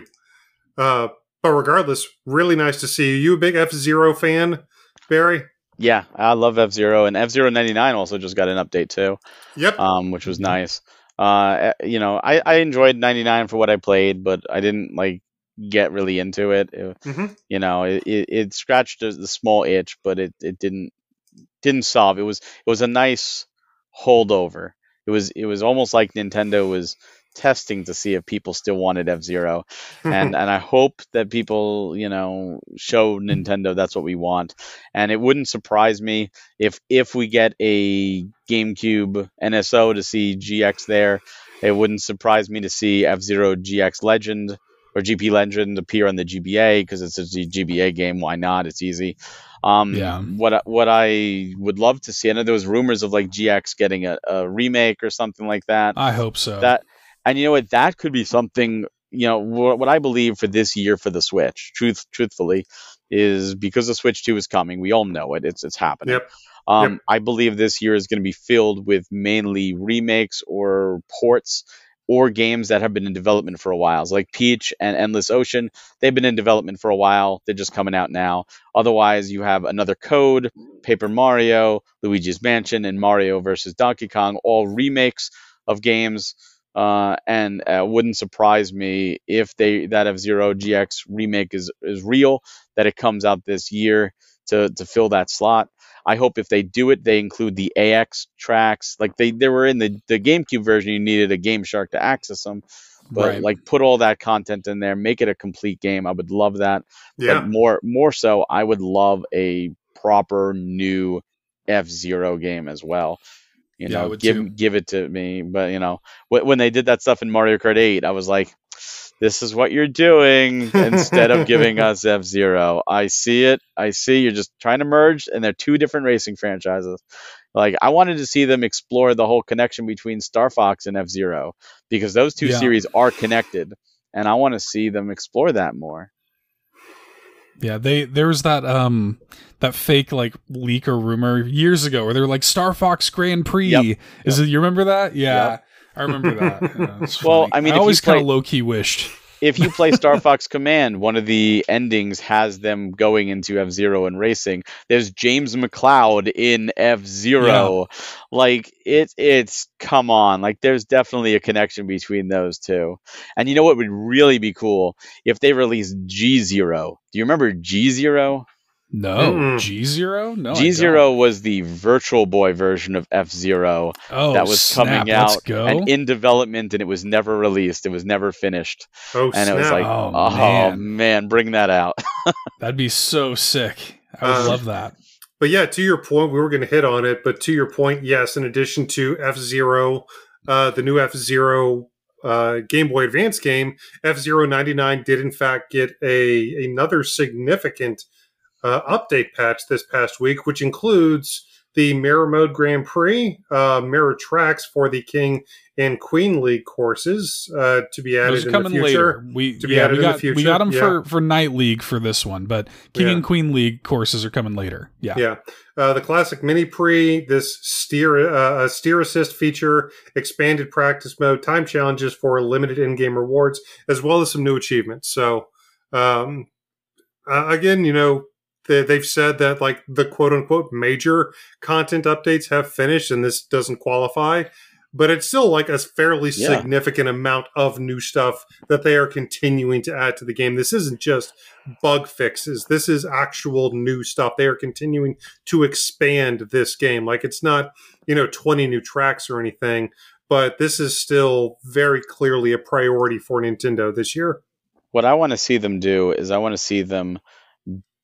Uh, but regardless, really nice to see you. You a big F-Zero fan, Barry? Yeah, I love F-Zero, and F-Zero ninety-nine also just got an update too, Yep. um, which was nice. Uh, you know, I, I enjoyed ninety-nine for what I played, but I didn't like get really into it. It- hmm you know, it, it, it scratched the the small itch, but it, it didn't didn't solve. It was it was a nice holdover. It was it was almost like Nintendo was testing to see if people still wanted F-Zero, and and I hope that people, you know, show Nintendo that's what we want. And it wouldn't surprise me if if we get a GameCube N S O to see G X there. It wouldn't surprise me to see F-Zero G X Legend or G P Legend appear on the G B A because it's a G B A game. Why not? It's easy. Um, Yeah. What I- what I would love to see, I know there was rumors of like G X getting a, a remake or something like that. I hope so. That and you know what? That could be something. You know what, what I believe for this year for the Switch. Truth, truthfully, is because the Switch two is coming. We all know it. It's it's happening. Yep. Um, Yep. I believe this year is going to be filled with mainly remakes or ports or games that have been in development for a while. It's like Peach and Endless Ocean. They've been in development for a while. They're just coming out now. Otherwise, you have another Code, Paper Mario, Luigi's Mansion, and Mario versus Donkey Kong, all remakes of games. Uh, and uh, wouldn't surprise me if they that F-Zero G X remake is, is real, that it comes out this year to, to fill that slot. I hope if they do it, they include the A X tracks. Like they, they were in the, the GameCube version, you needed a Game Shark to access them. But Right. like put all that content in there, make it a complete game. I would love that. Yeah. But more more so, I would love a proper new F-Zero game as well. You Yeah, I know, would give too. give it to me. But you know, wh- when they did that stuff in Mario Kart eight, I was like, this is what you're doing instead of giving us F-Zero. I see it. I see you're just trying to merge, and they're two different racing franchises. Like I wanted to see them explore the whole connection between Star Fox and F-Zero because those two Yeah. series are connected, and I want to see them explore that more. Yeah, they there was that um that fake like leak or rumor years ago where they were like Star Fox Grand Prix. Yep, Is it you remember that? Yeah. Yep. I remember that. Yeah, it's Well, funny. I mean, I if you always kind of play- low key wished. If you play Star Fox Command, one of the endings has them going into F-Zero and racing. There's James McCloud in F-Zero. Like it, it's come on. Like there's definitely a connection between those two. And you know what would really be cool if they released G-Zero. Do you remember G-Zero? No, Mm-mm. G Zero. No, I G-Zero don't. was the Virtual Boy version of F-Zero Oh, that was snap, coming let's out go. and in development, and it was never released. It was never finished. Oh, And it was snap. like, Oh, oh, man. man. bring that out. That'd be so sick. I would Um, love that. But yeah, to your point, we were going to hit on it. But to your point, yes, in addition to F-Zero, uh, the new F-Zero uh, Game Boy Advance game, F-Zero ninety-nine did in fact get a another significant uh, update patch this past week, which includes the Mirror Mode Grand Prix, uh, mirror tracks for the King and Queen League courses uh, to be added Those are in the coming future. later. We To be yeah, added we in the got future, we got them yeah. for for Night League for this one, but King Yeah. and Queen League courses are coming later. Yeah. Yeah, uh, the classic mini pre, this steer uh, steer assist feature, expanded practice mode, time challenges for limited in-game rewards, as well as some new achievements. So, um, uh, again, you know, they, they've said that like the quote unquote major content updates have finished, and this doesn't qualify. But it's still like a fairly Yeah. significant amount of new stuff that they are continuing to add to the game. This isn't just bug fixes. This is actual new stuff. They are continuing to expand this game. Like it's not, you know, twenty new tracks or anything, but this is still very clearly a priority for Nintendo this year. What I want to see them do is I want to see them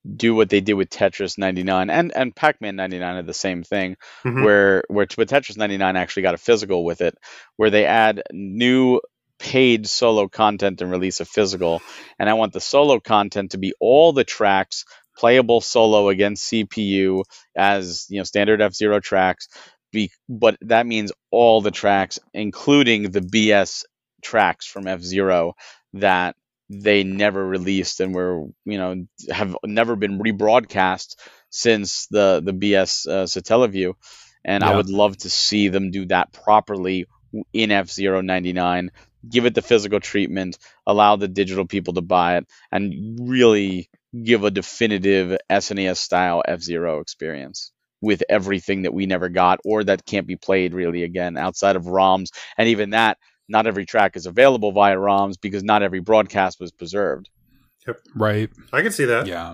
do what they did with Tetris ninety-nine and, and Pac-Man ninety-nine are the same thing, Mhm. where where but Tetris ninety-nine actually got a physical with it, where they add new paid solo content and release a physical. And I want the solo content to be all the tracks playable solo against C P U as, you know, standard F-Zero tracks. Be, but that means all the tracks, including the B S tracks from F-Zero that they never released and were, you know, have never been rebroadcast since the the B S uh, Satellaview. And Yeah. I would love to see them do that properly in F-Zero ninety-nine, give it the physical treatment, allow the digital people to buy it, and really give a definitive S N E S style F-Zero experience with everything that we never got or that can't be played really again outside of ROMs. And even that, not every track is available via ROMs because not every broadcast was preserved. Right. I can see that. Yeah.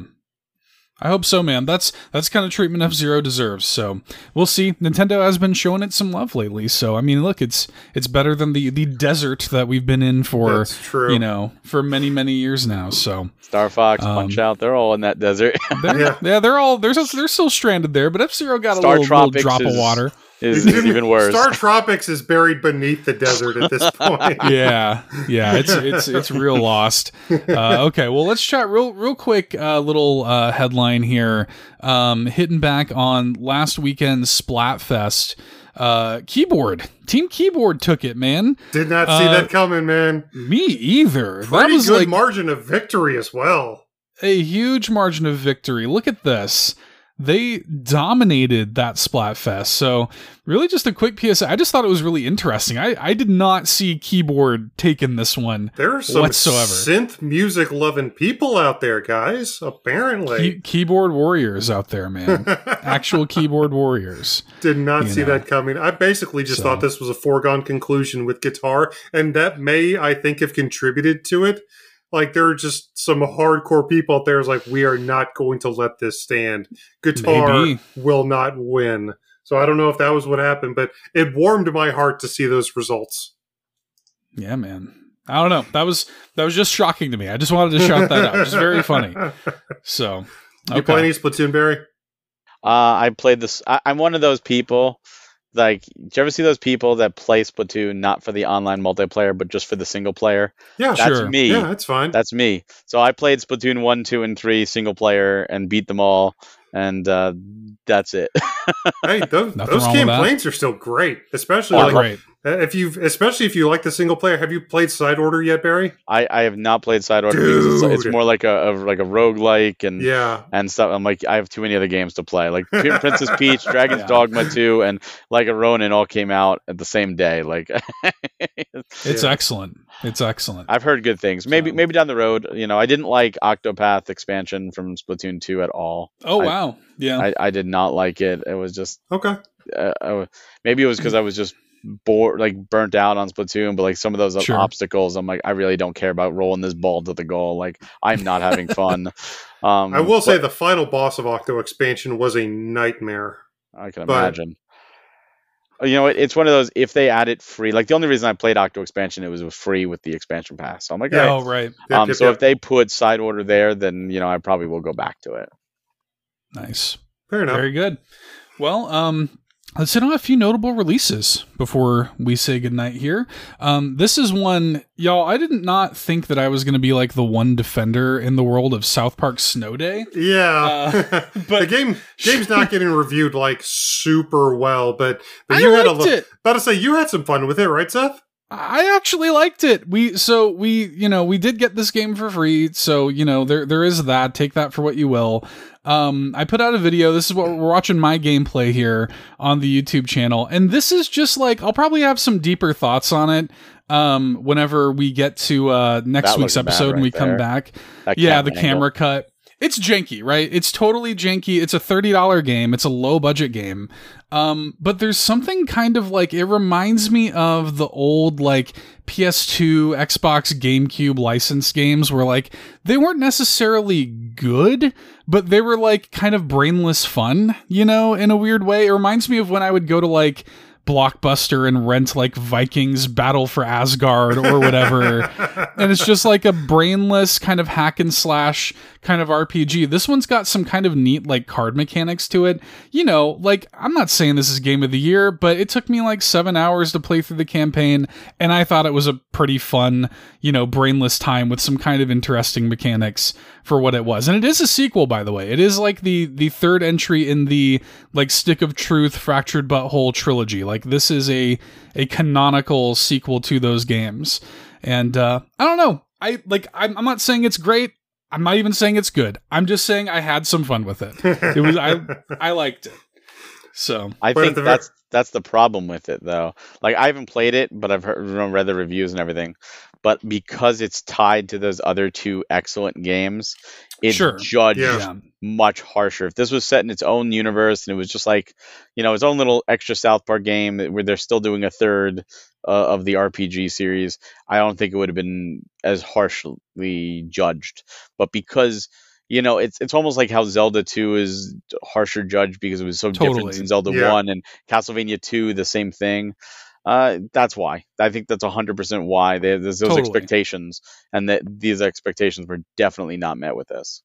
I hope so, man. That's that's kind of treatment F-Zero deserves. So we'll see. Nintendo has been showing it some love lately. So I mean, look, it's it's better than the the desert that we've been in for That's true. you know for many many years now. So Star Fox, Um, Punch Out, they're all in that desert. they're, Yeah. yeah. they're all they're they're still stranded there. But F-Zero got Star a little, little Tropics drop of is- water. is, is even worse. Star Tropics is buried beneath the desert at this point. Yeah, yeah, it's it's it's real lost. Uh, okay, well, let's chat real real quick. Uh, little uh, headline here. Um, hitting back on last weekend's Splatfest. Uh, keyboard Team Keyboard took it, man. Did not see Uh, that coming, man. Me either. that Pretty was good like margin of victory as well. a huge margin of victory. Look at this. They dominated that Splatfest. So really just a quick P S A. I just thought it was really interesting. I, I did not see Keyboard taking this one There are some whatsoever. synth music loving people out there, guys. Apparently, Key- keyboard warriors out there, man. Actual keyboard warriors. did not you see know. that coming. I basically just So- thought this was a foregone conclusion with guitar, and that may, I think, have contributed to it. Like, there are just some hardcore people out there who's like, we are not going to let this stand. Guitar Maybe. will not win. So I don't know if that was what happened, but it warmed my heart to see those results. Yeah, man. I don't know. That was that was just shocking to me. I just wanted to shout that out. It's very funny. So, You play any Splatoon, Barry? Uh, I played this. I, I'm one of those people. Like, do you ever see those people that play Splatoon not for the online multiplayer, but just for the single player? Yeah, That's Sure. me. Yeah, that's fine. That's me. So I played Splatoon one, two, and three single player and beat them all, and uh, that's it. Hey, those, Nothing those wrong with that. campaigns are still great, especially Oh, like, great. uh, if you, especially if you like the single player. Have you played Side Order yet, Barry? I, I have not played Side Order because it's, it's Dude. more like a, a like a roguelike and Yeah, and stuff. I'm like, I have too many other games to play. Like Prin- Princess Peach, Dragon's Yeah. Dogma two, and Like a Ronin all came out at the same day. Like, It's Yeah. excellent. It's excellent. I've heard good things. Maybe So- maybe down the road. You know, I didn't like Octopath expansion from Splatoon two at all. Oh, I- wow. Yeah. I, I did not like it. It was just okay. uh, uh, maybe it was because I was just bored, like burnt out on Splatoon. But like some of those Sure. obstacles, I'm like, I really don't care about rolling this ball to the goal. Like I'm not having fun. Um, I will say but the final boss of Octo expansion was a nightmare. I can but- imagine. You know, it, it's one of those. If they add it free, like the only reason I played Octo expansion, it was free with the expansion pass. So I'm like, Yeah. all Oh, right. Yep, um, yep, so yep. if they put Side Order there, then you know I probably will go back to it. Nice. Fair enough. Very good. Well, um, let's hit on a few notable releases before we say goodnight here. Um, this is one, y'all, I did not think that I was going to be like the one defender in the world of South Park Snow Day. Yeah, Uh, the but- game game's not getting reviewed like super well, but, but I you had a liked li- it. about to say you had some fun with it, right, Seth? I actually liked it. We so we you know we did get this game for free, so you know there there is that. Take that for what you will. Um, I put out a video. This is what we're watching my gameplay here on the YouTube channel, and this is just like I'll probably have some deeper thoughts on it. Um, whenever we get to uh next That week's looks bad episode and right we come there. back. That Yeah, camera the angle. camera cut. It's janky, right? It's totally janky. It's a thirty dollar game. It's a low budget game. Um, but there's something kind of like, it reminds me of the old like P S two, Xbox, GameCube licensed games where like they weren't necessarily good, but they were like kind of brainless fun, you know, in a weird way. It reminds me of when I would go to like Blockbuster and rent like Vikings Battle for Asgard or whatever. And it's just like a brainless kind of hack and slash kind of R P G. This one's got some kind of neat like card mechanics to it. You know, like I'm not saying this is game of the year, but it took me like seven hours to play through the campaign, and I thought it was a pretty fun, you know, brainless time with some kind of interesting mechanics for what it was. And it is a sequel, by the way. It is like the the third entry in the like Stick of Truth, Fractured Butthole trilogy. Like this is a a canonical sequel to those games. And uh, I don't know. I like. I'm, I'm not saying it's great. I'm not even saying it's good. I'm just saying I had some fun with it. It was I I liked it. So I think that's that's the problem with it, though. Like I haven't played it, but I've heard, read the reviews and everything. But because it's tied to those other two excellent games, it's Sure. judged Yeah. much harsher. If this was set in its own universe and it was just like, you know, its own little extra South Park game where they're still doing a third uh, of the R P G series, I don't think it would have been as harshly judged. But because, you know, it's it's almost like how Zelda two is harsher judged because it was so Totally. different than Zelda Yeah. one, and Castlevania two, the same thing. Uh, that's why. I think that's one hundred percent why. There- There's those Totally. expectations, and that these expectations were definitely not met with this.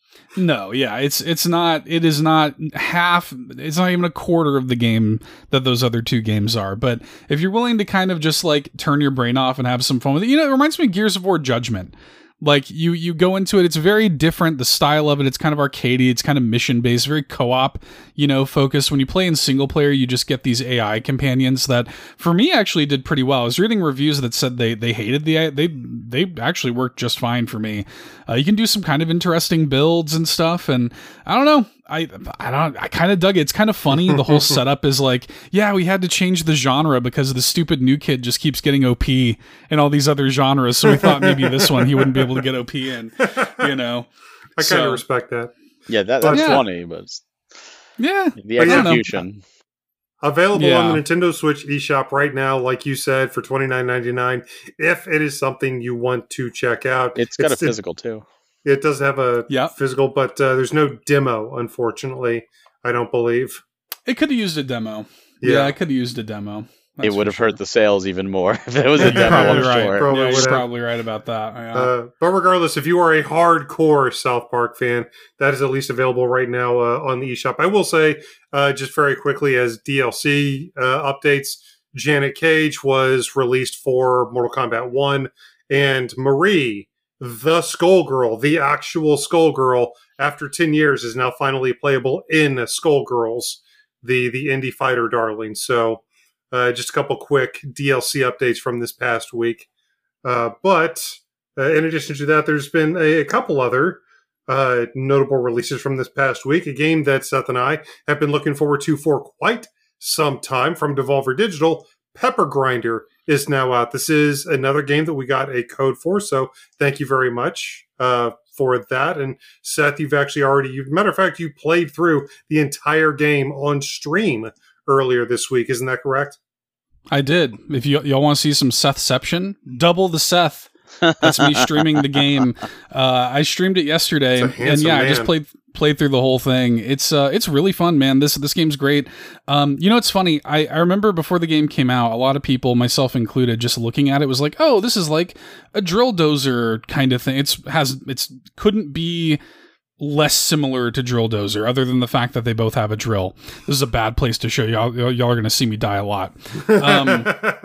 No, yeah, it's it's not it is not half, it's not even a quarter of the game that those other two games are. But if you're willing to kind of just like turn your brain off and have some fun with it, you know, it reminds me of Gears of War Judgment. Like you you go into it, it's very different. The style of it, it's kind of arcadey, it's kind of mission based, very co-op, you know, focused. When you play in single player, you just get these A I companions that, for me, actually did pretty well. I was reading reviews that said they they hated the A I. They they actually worked just fine for me. Uh, you can do some kind of interesting builds and stuff, and I don't know. I I don't I kind of dug it. It's kind of funny. The whole setup is like, yeah, we had to change the genre because the stupid new kid just keeps getting O P in all these other genres. So we thought maybe this one he wouldn't be able to get O P in, you know. I kind of So, respect that. Yeah, that, But- that's Yeah. funny, but it's yeah, the But yeah. execution. Available Yeah. on the Nintendo Switch eShop right now, like you said, for twenty-nine ninety-nine. If it is something you want to check out, It's got a it- physical too. It does have a Yeah. physical, but uh, there's no demo, unfortunately. I don't believe. it could have used a demo. Yeah. Yeah, I could have used a demo. It would have hurt the sales even more if it was a You're demo, Probably I'm right. sure. Probably yeah, would you're have. probably right about that. Yeah. Uh, but regardless, if you are a hardcore South Park fan, that is at least available right now uh, on the eShop. I will say, uh, just very quickly, as D L C uh, updates, Janet Cage was released for Mortal Kombat one, and Marie, the Skullgirl, the actual Skullgirl, after ten years, is now finally playable in Skullgirls, the the indie fighter darling. So, uh, just a couple quick D L C updates from this past week. Uh, but uh, in addition to that, there's been a, a couple other uh, notable releases from this past week. A game that Seth and I have been looking forward to for quite some time from Devolver Digital. Pepper Grinder is now out. This is another game that we got a code for, so thank you very much uh, for that. And Seth, you've actually already, you, matter of fact, you played through the entire game on stream earlier this week. Isn't that correct? I did. If you, y'all want to see some Sethception, double the Seth. That's me streaming the game. Uh, I streamed it yesterday, It's a and handsome yeah, I just man. played played through the whole thing. It's uh, it's really fun, man. This this game's great. Um, you know, it's funny. I, I remember before the game came out, a lot of people, myself included, just looking at it was like, oh, this is like a drill dozer kind of thing. It's has it's couldn't be less similar to Drill Dozer, other than the fact that they both have a drill. This is a bad place to show y'all. Y'all are going to see me die a lot. Um,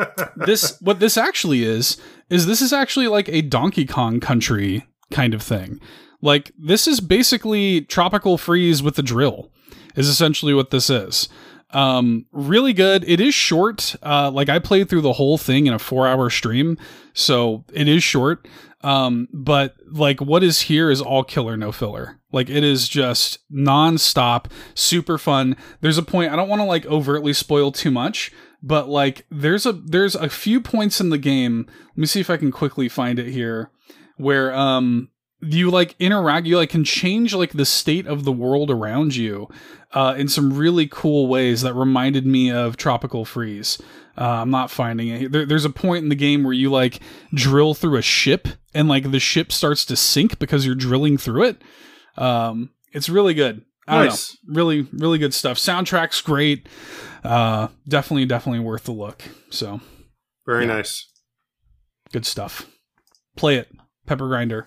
this what this actually is is this is actually like a Donkey Kong Country kind of thing. Like this is basically Tropical Freeze with the drill. Is essentially what this is. Um, really good. It is short. Uh, like I played through the whole thing in a four-hour stream, so it is short. Um, but like what is here is all killer, no filler. Like it is just non-stop, super fun. There's a point, I don't want to like overtly spoil too much, but like there's a there's a few points in the game. Let me see if I can quickly find it here, where um you like interact, you like can change like the state of the world around you uh, in some really cool ways that reminded me of Tropical Freeze. Uh, I'm not finding it. There, there's a point in the game where you like drill through a ship and like the ship starts to sink because you're drilling through it. Um, it's really good. I don't Nice. know. Really, really good stuff. Soundtrack's great. Uh, definitely, definitely worth the look. So Very Yeah. nice. good stuff. Play it. Pepper Grinder.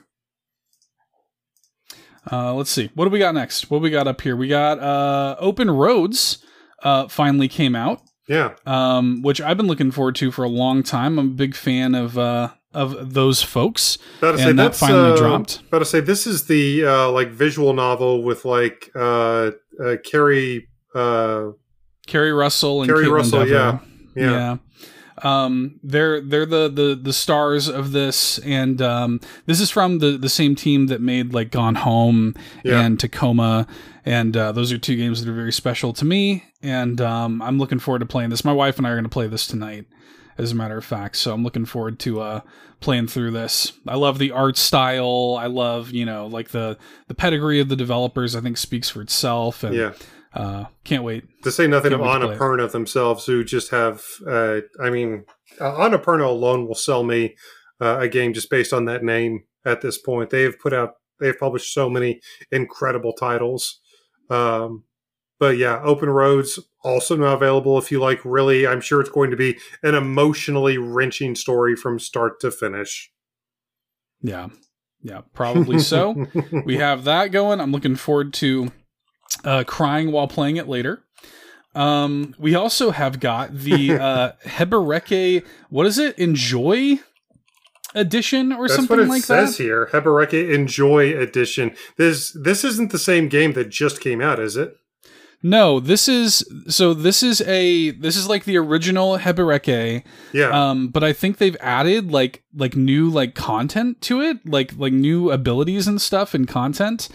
Uh, let's see. What do we got next? What do we got up here? We got uh, Open Roads uh, finally came out, Yeah. um, which I've been looking forward to for a long time. I'm a big fan of uh, of those folks, About to say, and that that's, finally uh, dropped. About to say, this is the uh, like visual novel with like uh, uh, Carrie uh, Kerry Russell and Kerry Caitlin Russell. Dever. Yeah. Yeah. Yeah. Um, they're they're the, the the stars of this, and um, this is from the the same team that made like Gone Home Yeah. and Tacoma, and uh, those are two games that are very special to me, and um, I'm looking forward to playing this. My wife and I are going to play this tonight, as a matter of fact. So I'm looking forward to uh, playing through this. I love the art style. I love, you know, like the the pedigree of the developers. I think speaks for itself, and Yeah. uh, can't wait. To say nothing of Can't wait to play it. Annapurna themselves, who just have, uh, I mean, uh, Annapurna alone will sell me uh, a game just based on that name at this point. They have put out, they have published so many incredible titles. Um, but yeah, Open Roads also now available if you like really, I'm sure it's going to be an emotionally wrenching story from start to finish. Yeah, yeah, probably so. We have that going. I'm looking forward to uh, crying while playing it later. Um, we also have got the uh, Hebereke, what is it? Enjoy edition or That's something what it like says that? here. Hebereke Enjoy Edition. This this isn't the same game that just came out, is it? No, this is so this is a this is like the original Hebereke. Yeah. Um, but I think they've added like like new like content to it, like like new abilities and stuff and content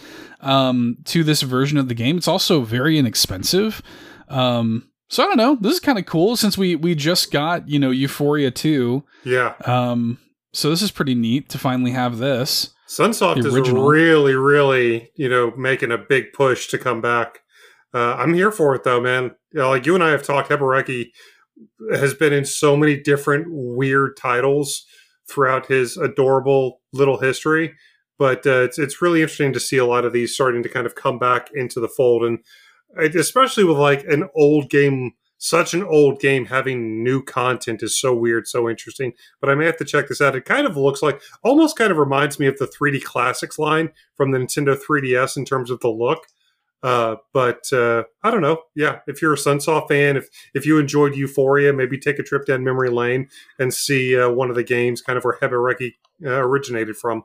um to this version of the game. It's also very inexpensive. Um, so I don't know. This is kind of cool since we we just got, you know, Euphoria two. yeah. Um, so this is pretty neat to finally have this. Sunsoft The is original. really, really, you know, making a big push to come back. Uh, I'm here for it, though, man. You know, like you and I have talked, Hebereke has been in so many different weird titles throughout his adorable little history. But uh, it's it's really interesting to see a lot of these starting to kind of come back into the fold, and it- especially with like an old game, such an old game having new content is so weird, so interesting. But I may have to check this out. It kind of looks like, almost kind of reminds me of the three D Classics line from the Nintendo three D S in terms of the look. Uh, but uh, I don't know. Yeah, if you're a Sunsoft fan, if if you enjoyed Euphoria, maybe take a trip down memory lane and see uh, one of the games kind of where Hebereke uh, originated from.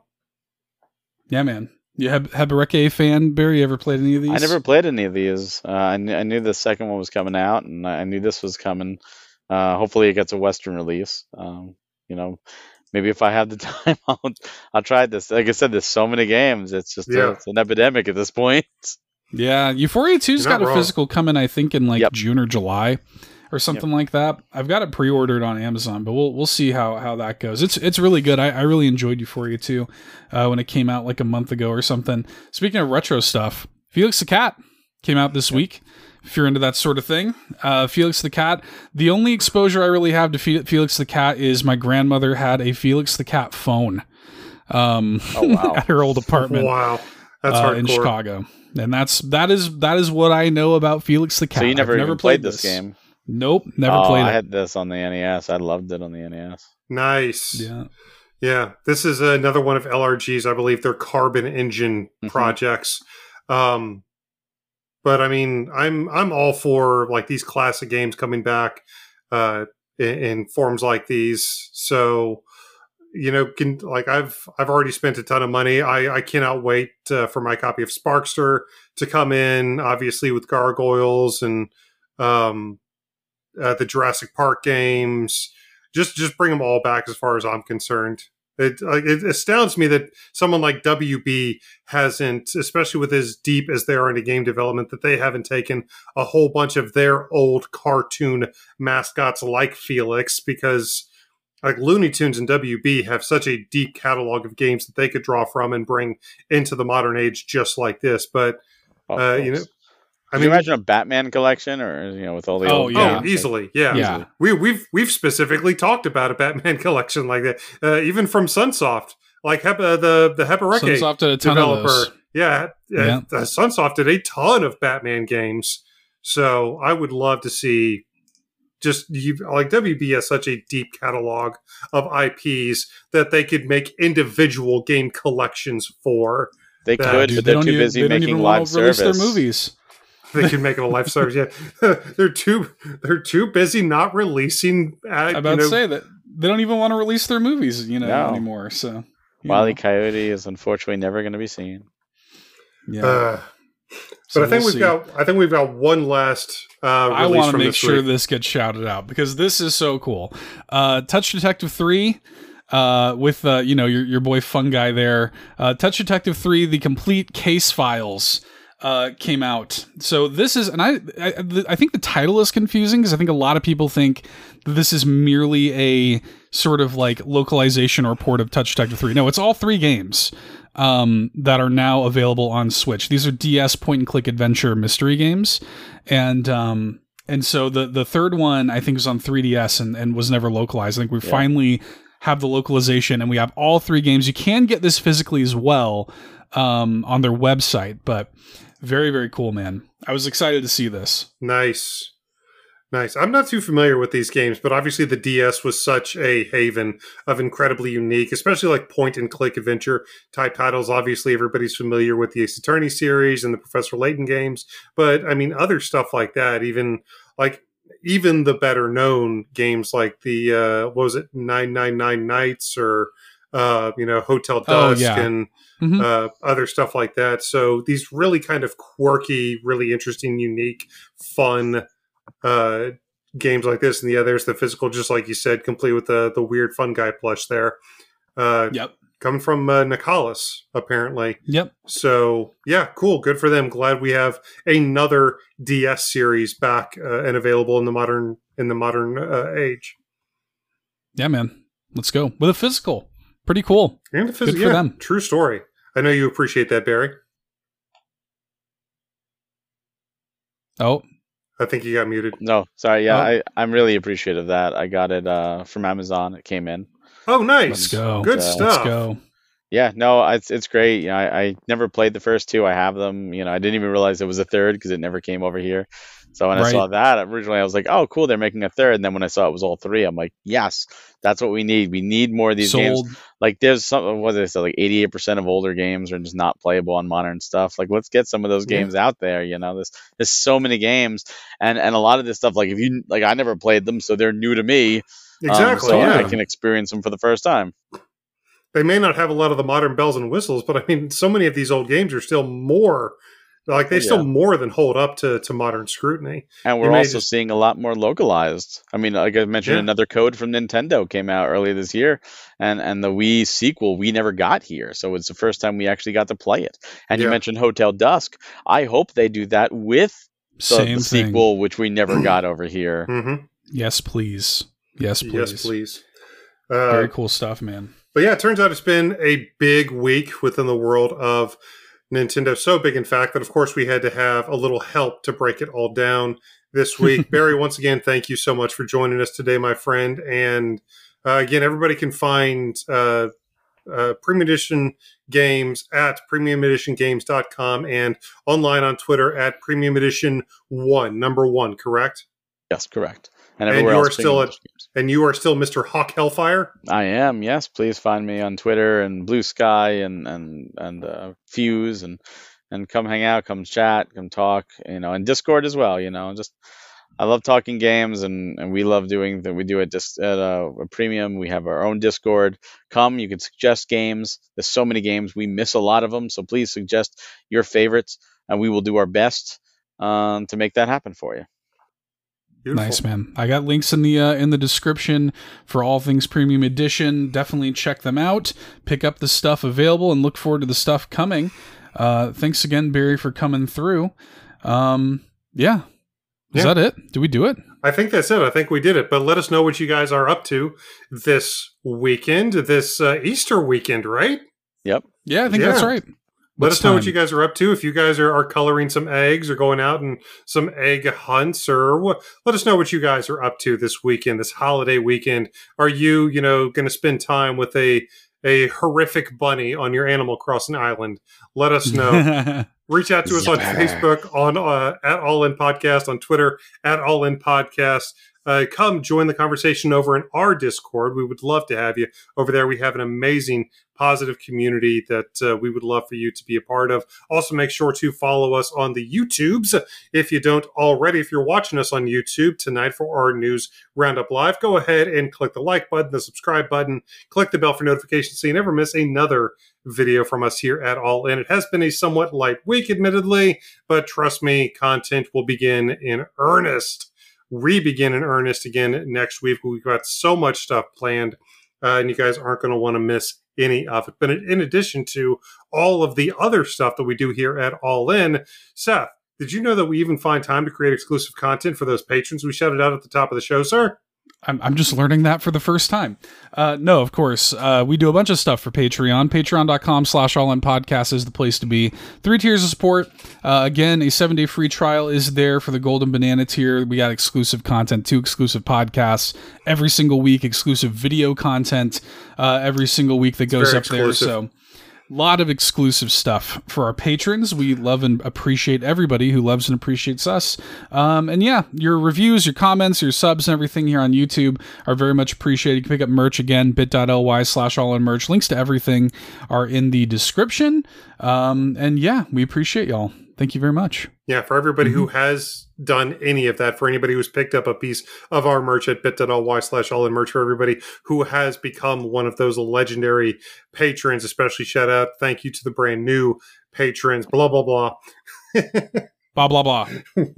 Yeah, man. You have Hebereke fan, Barry? You ever played any of these? I never played any of these. Uh, I, kn- I knew the second one was coming out, and I knew this was coming. Uh, hopefully, it gets a Western release. Um, you know, maybe if I have the time, I'll I'll try this. Like I said, there's so many games. It's just Yeah. a, it's an epidemic at this point. Yeah, Euphoria two's You're not got a wrong. physical coming, I think, in like Yep. June or July or something like that. I've got it pre-ordered on Amazon, but we'll we'll see how, how that goes. It's it's really good. I, I really enjoyed Euphoria two uh, when it came out like a month ago or something. Speaking of retro stuff, Felix the Cat came out this week. If you're into that sort of thing, uh, Felix the Cat. The only exposure I really have to Fe- Felix the Cat is my grandmother had a Felix the Cat phone um, Oh, wow. at her old apartment. Wow, that's uh, hardcore. in Chicago, and that's that is that is what I know about Felix the Cat. So you never I've even never played this game? Nope, never oh, played I it. had this on the N E S. I loved it on the N E S. Nice. Yeah, Yeah, this is another one of L R G's, I believe, their Carbon Engine Mhm. projects. Um, but I mean, I'm I'm all for like these classic games coming back uh, in, in forms like these. So, you know, can like I've I've already spent a ton of money. I I cannot wait uh, for my copy of Sparkster to come in. Obviously, with Gargoyles and um, uh, the Jurassic Park games. Just just bring them all back as far as I'm concerned. It, like, it astounds me that someone like W B hasn't, especially with as deep as they are into game development, that they haven't taken a whole bunch of their old cartoon mascots like Felix, because like Looney Tunes and W B have such a deep catalog of games that they could draw from and bring into the modern age just like this. But Oh, uh, of you know, course. I Can mean, you imagine a Batman collection, or you know, with all the Oh, old yeah. oh, games? easily, yeah. Yeah. We we've we've specifically talked about a Batman collection like that, uh, even from Sunsoft. like Hep- uh, the the Hepareke Sunsoft did a ton developer. of those. Yeah, Yeah. uh, Sunsoft did a ton of Batman games. So I would love to see just you, like W B has such a deep catalog of I Ps that they could make individual game collections for. They that- could, Dude, but they they're don't too even, busy they don't making even live want to release service. their movies. They could make it a live service. Yeah, they're too they're too busy not releasing. Uh, I'm about you know, to say that they don't even want to release their movies, you know, No. anymore. So, you Wile E. know. Coyote is unfortunately never going to be seen. yeah. Uh, So but I think we'll we've see. got I think we've got one last uh, I release want to from make this sure week. this gets shouted out because this is so cool. Uh, Touch Detective three, uh, with uh, you know your your boy Fungi there. Uh, Touch Detective three, the complete case files, uh, came out. So this is, and I I, I think the title is confusing because I think a lot of people think that this is merely a sort of like localization or port of Touch Detective three. No, it's all three games. Um, that are now available on Switch. These are D S point and click adventure mystery games, and um, and so the the third one I think was on three D S and, and was never localized. I think we Yeah. finally have the localization, and we have all three games. You can get this physically as well um, on their website, but very very cool, man. I was excited to see this. Nice. Nice. I'm not too familiar with these games, but obviously the D S was such a haven of incredibly unique, especially like point and click adventure type titles. Obviously, everybody's familiar with the Ace Attorney series and the Professor Layton games, but I mean, other stuff like that, even like even the better known games like the uh, what was it, nine nine nine Nights or uh, you know Hotel Oh, Dusk yeah. and Mhm. uh, other stuff like that. So these really kind of quirky, really interesting, unique, fun. Uh, games like this, and yeah, there's the physical, just like you said, complete with the the weird Fungi plush there. Uh, Yep. coming from uh, Nicalis, apparently. Yep. So yeah, cool, good for them. Glad we have another D S series back uh, and available in the modern in the modern uh, age. Yeah, man. Let's go with a physical. Pretty cool. And the phys- Good for yeah, them. True story. I know you appreciate that, Barry. Oh, I think you got muted. No, sorry. Yeah, Oh. I, I'm really appreciative of that. I got it uh, from Amazon. It came in. Oh, nice. let's go. Good Uh, stuff. Let's go. Yeah, no, it's it's great. You know, I, I never played the first two. I have them. You know, I didn't even realize it was a third because it never came over here. So when I Right. saw that originally, I was like, "Oh, cool, they're making a third." And then when I saw it was all three, I'm like, "Yes, that's what we need. We need more of these games." Sold. Like, there's some what did I say, like eighty-eight percent of older games are just not playable on modern stuff. Like, let's get some of those Yeah. games out there. You know, there's there's so many games, and and a lot of this stuff. Like, if you like, I never played them, so they're new to me. um, Exactly. so yeah. I can experience them for the first time. They may not have a lot of the modern bells and whistles, but I mean, so many of these old games are still more like they Oh, still yeah. more than hold up to, to modern scrutiny. And You we're may also just- seeing a lot more localized. I mean, like I mentioned, Yeah. another code from Nintendo came out earlier this year, and and the Wii sequel we never got here, so it's the first time we actually got to play it. And you Yeah. mentioned Hotel Dusk. I hope they do that with the, Same the thing. sequel, which we never got over here. Mm-hmm. Yes, please. Yes, please. Yes, please. Uh, Very cool stuff, man. But yeah, it turns out it's been a big week within the world of Nintendo. So big, in fact, that of course we had to have a little help to break it all down this week. Barry, once again, thank you so much for joining us today, my friend. And uh, again, everybody can find uh, uh, Premium Edition games at premium edition games dot com and online on Twitter at Premium Edition one, number one, correct? Yes, correct. And And everywhere you else are still being at- games. And you are still Mister Hawk Hellfire? I am. Yes, please find me on Twitter and Blue Sky and and and uh, Fuse and and come hang out, come chat, come talk. You know, and Discord as well. You know, just I love talking games, and, and we love doing that. We do it just at a, a premium. We have our own Discord. Come, you can suggest games. There's so many games. We miss a lot of them, so please suggest your favorites, and we will do our best um, to make that happen for you. Beautiful. Nice, man. I got links in the uh, in the description for all things Premium Edition. Definitely check them out. Pick up the stuff available and look forward to the stuff coming. Uh, thanks again, Barry, for coming through. Um, yeah. Is Yeah. that it? Did we do it? I think that's it. I think we did it. But let us know what you guys are up to this weekend, this uh, Easter weekend, right? Yep. Yeah, I think Yeah. that's right. Let What's us know what time? you guys are up to. If you guys are, are coloring some eggs or going out and some egg hunts or what, let us know what you guys are up to this weekend, this holiday weekend. Are you, you know, going to spend time with a a horrific bunny on your Animal Crossing island, let us know. Reach out to us on Facebook, on uh, at All In Podcast, on Twitter, at All In Podcast. Uh, come join the conversation over in our Discord. We would love to have you over there. We have an amazing, positive community that uh, we would love for you to be a part of. Also, make sure to follow us on the YouTubes. If you don't already, if you're watching us on YouTube tonight for our News Roundup Live, go ahead and click the like button, the subscribe button, click the bell for notifications so you never miss another video from us here at All In. It has been a somewhat light week, admittedly, but trust me, content will begin in earnest. We begin in earnest again next week. We've got so much stuff planned, uh, and you guys aren't going to want to miss any of it. But in addition to all of the other stuff that we do here at All In, Seth, did you know that we even find time to create exclusive content for those patrons we shouted out at the top of the show, sir? I'm, I'm just learning that for the first time. Uh, no, of course. Uh, we do a bunch of stuff for Patreon. Patreon.com slash all in podcast is the place to be. Three tiers of support. Uh, again, a seven-day free trial is there for the Golden Banana tier. We got exclusive content, two exclusive podcasts every single week, exclusive video content uh, every single week that It's goes up exclusive. there. So a lot of exclusive stuff for our patrons. We love and appreciate everybody who loves and appreciates us. Um, and yeah, your reviews, your comments, your subs, and everything here on YouTube are very much appreciated. You can pick up merch again, bit.ly slash all in merch. Links to everything are in the description. Um, and yeah, we appreciate y'all. Thank you very much. Yeah, for everybody Mm-hmm. who has done any of that, for anybody who's picked up a piece of our merch at bit.ly slash all in merch, for everybody who has become one of those legendary patrons, especially shout out, thank you to the brand new patrons, blah, blah, blah. Blah, blah, blah.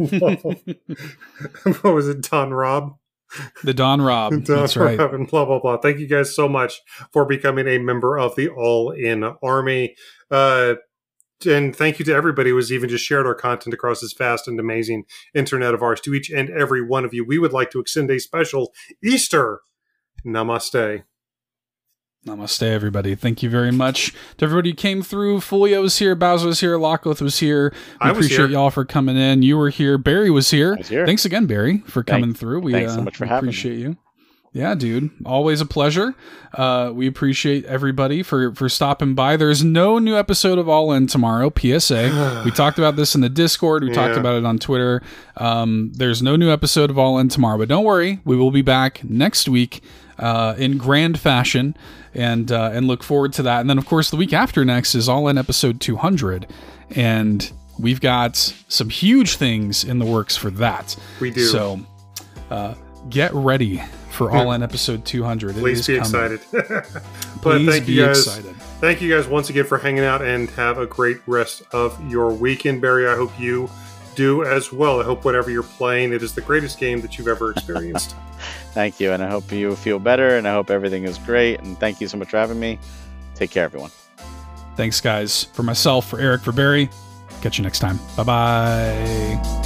What was it, Don Rob? The Don Rob. Don That's right. Rob and blah, blah, blah. Thank you guys so much for becoming a member of the All In Army. Uh, And thank you to everybody who has even just shared our content across this vast and amazing internet of ours. To each and every one of you, we would like to extend a special Easter namaste. Namaste, everybody. Thank you very much to everybody who came through. Folio was here, Bowser was here, Lockleth was here. We I was appreciate here. y'all for coming in. You were here. Barry was here. I was here. Thanks again, Barry, for coming Thank- through. We thanks so uh, much for we having me. appreciate you. Yeah, dude. Always a pleasure. Uh, we appreciate everybody for, for stopping by. There's no new episode of All In tomorrow, P S A. We talked about this in the Discord. We talked Yeah. about it on Twitter. Um, there's no new episode of All In tomorrow, but don't worry. We will be back next week uh, in grand fashion and uh, and look forward to that. And then, of course, the week after next is All In episode two hundred. And we've got some huge things in the works for that. We do. So uh, get ready for All In episode two hundred. It Please is be coming. excited. but Please thank be you guys. excited. Thank you guys once again for hanging out, and have a great rest of your weekend, Barry. I hope you do as well. I hope whatever you're playing, it is the greatest game that you've ever experienced. Thank you, and I hope you feel better, and I hope everything is great. And thank you so much for having me. Take care, everyone. Thanks, guys. For myself, for Eric, for Barry. Catch you next time. Bye-bye.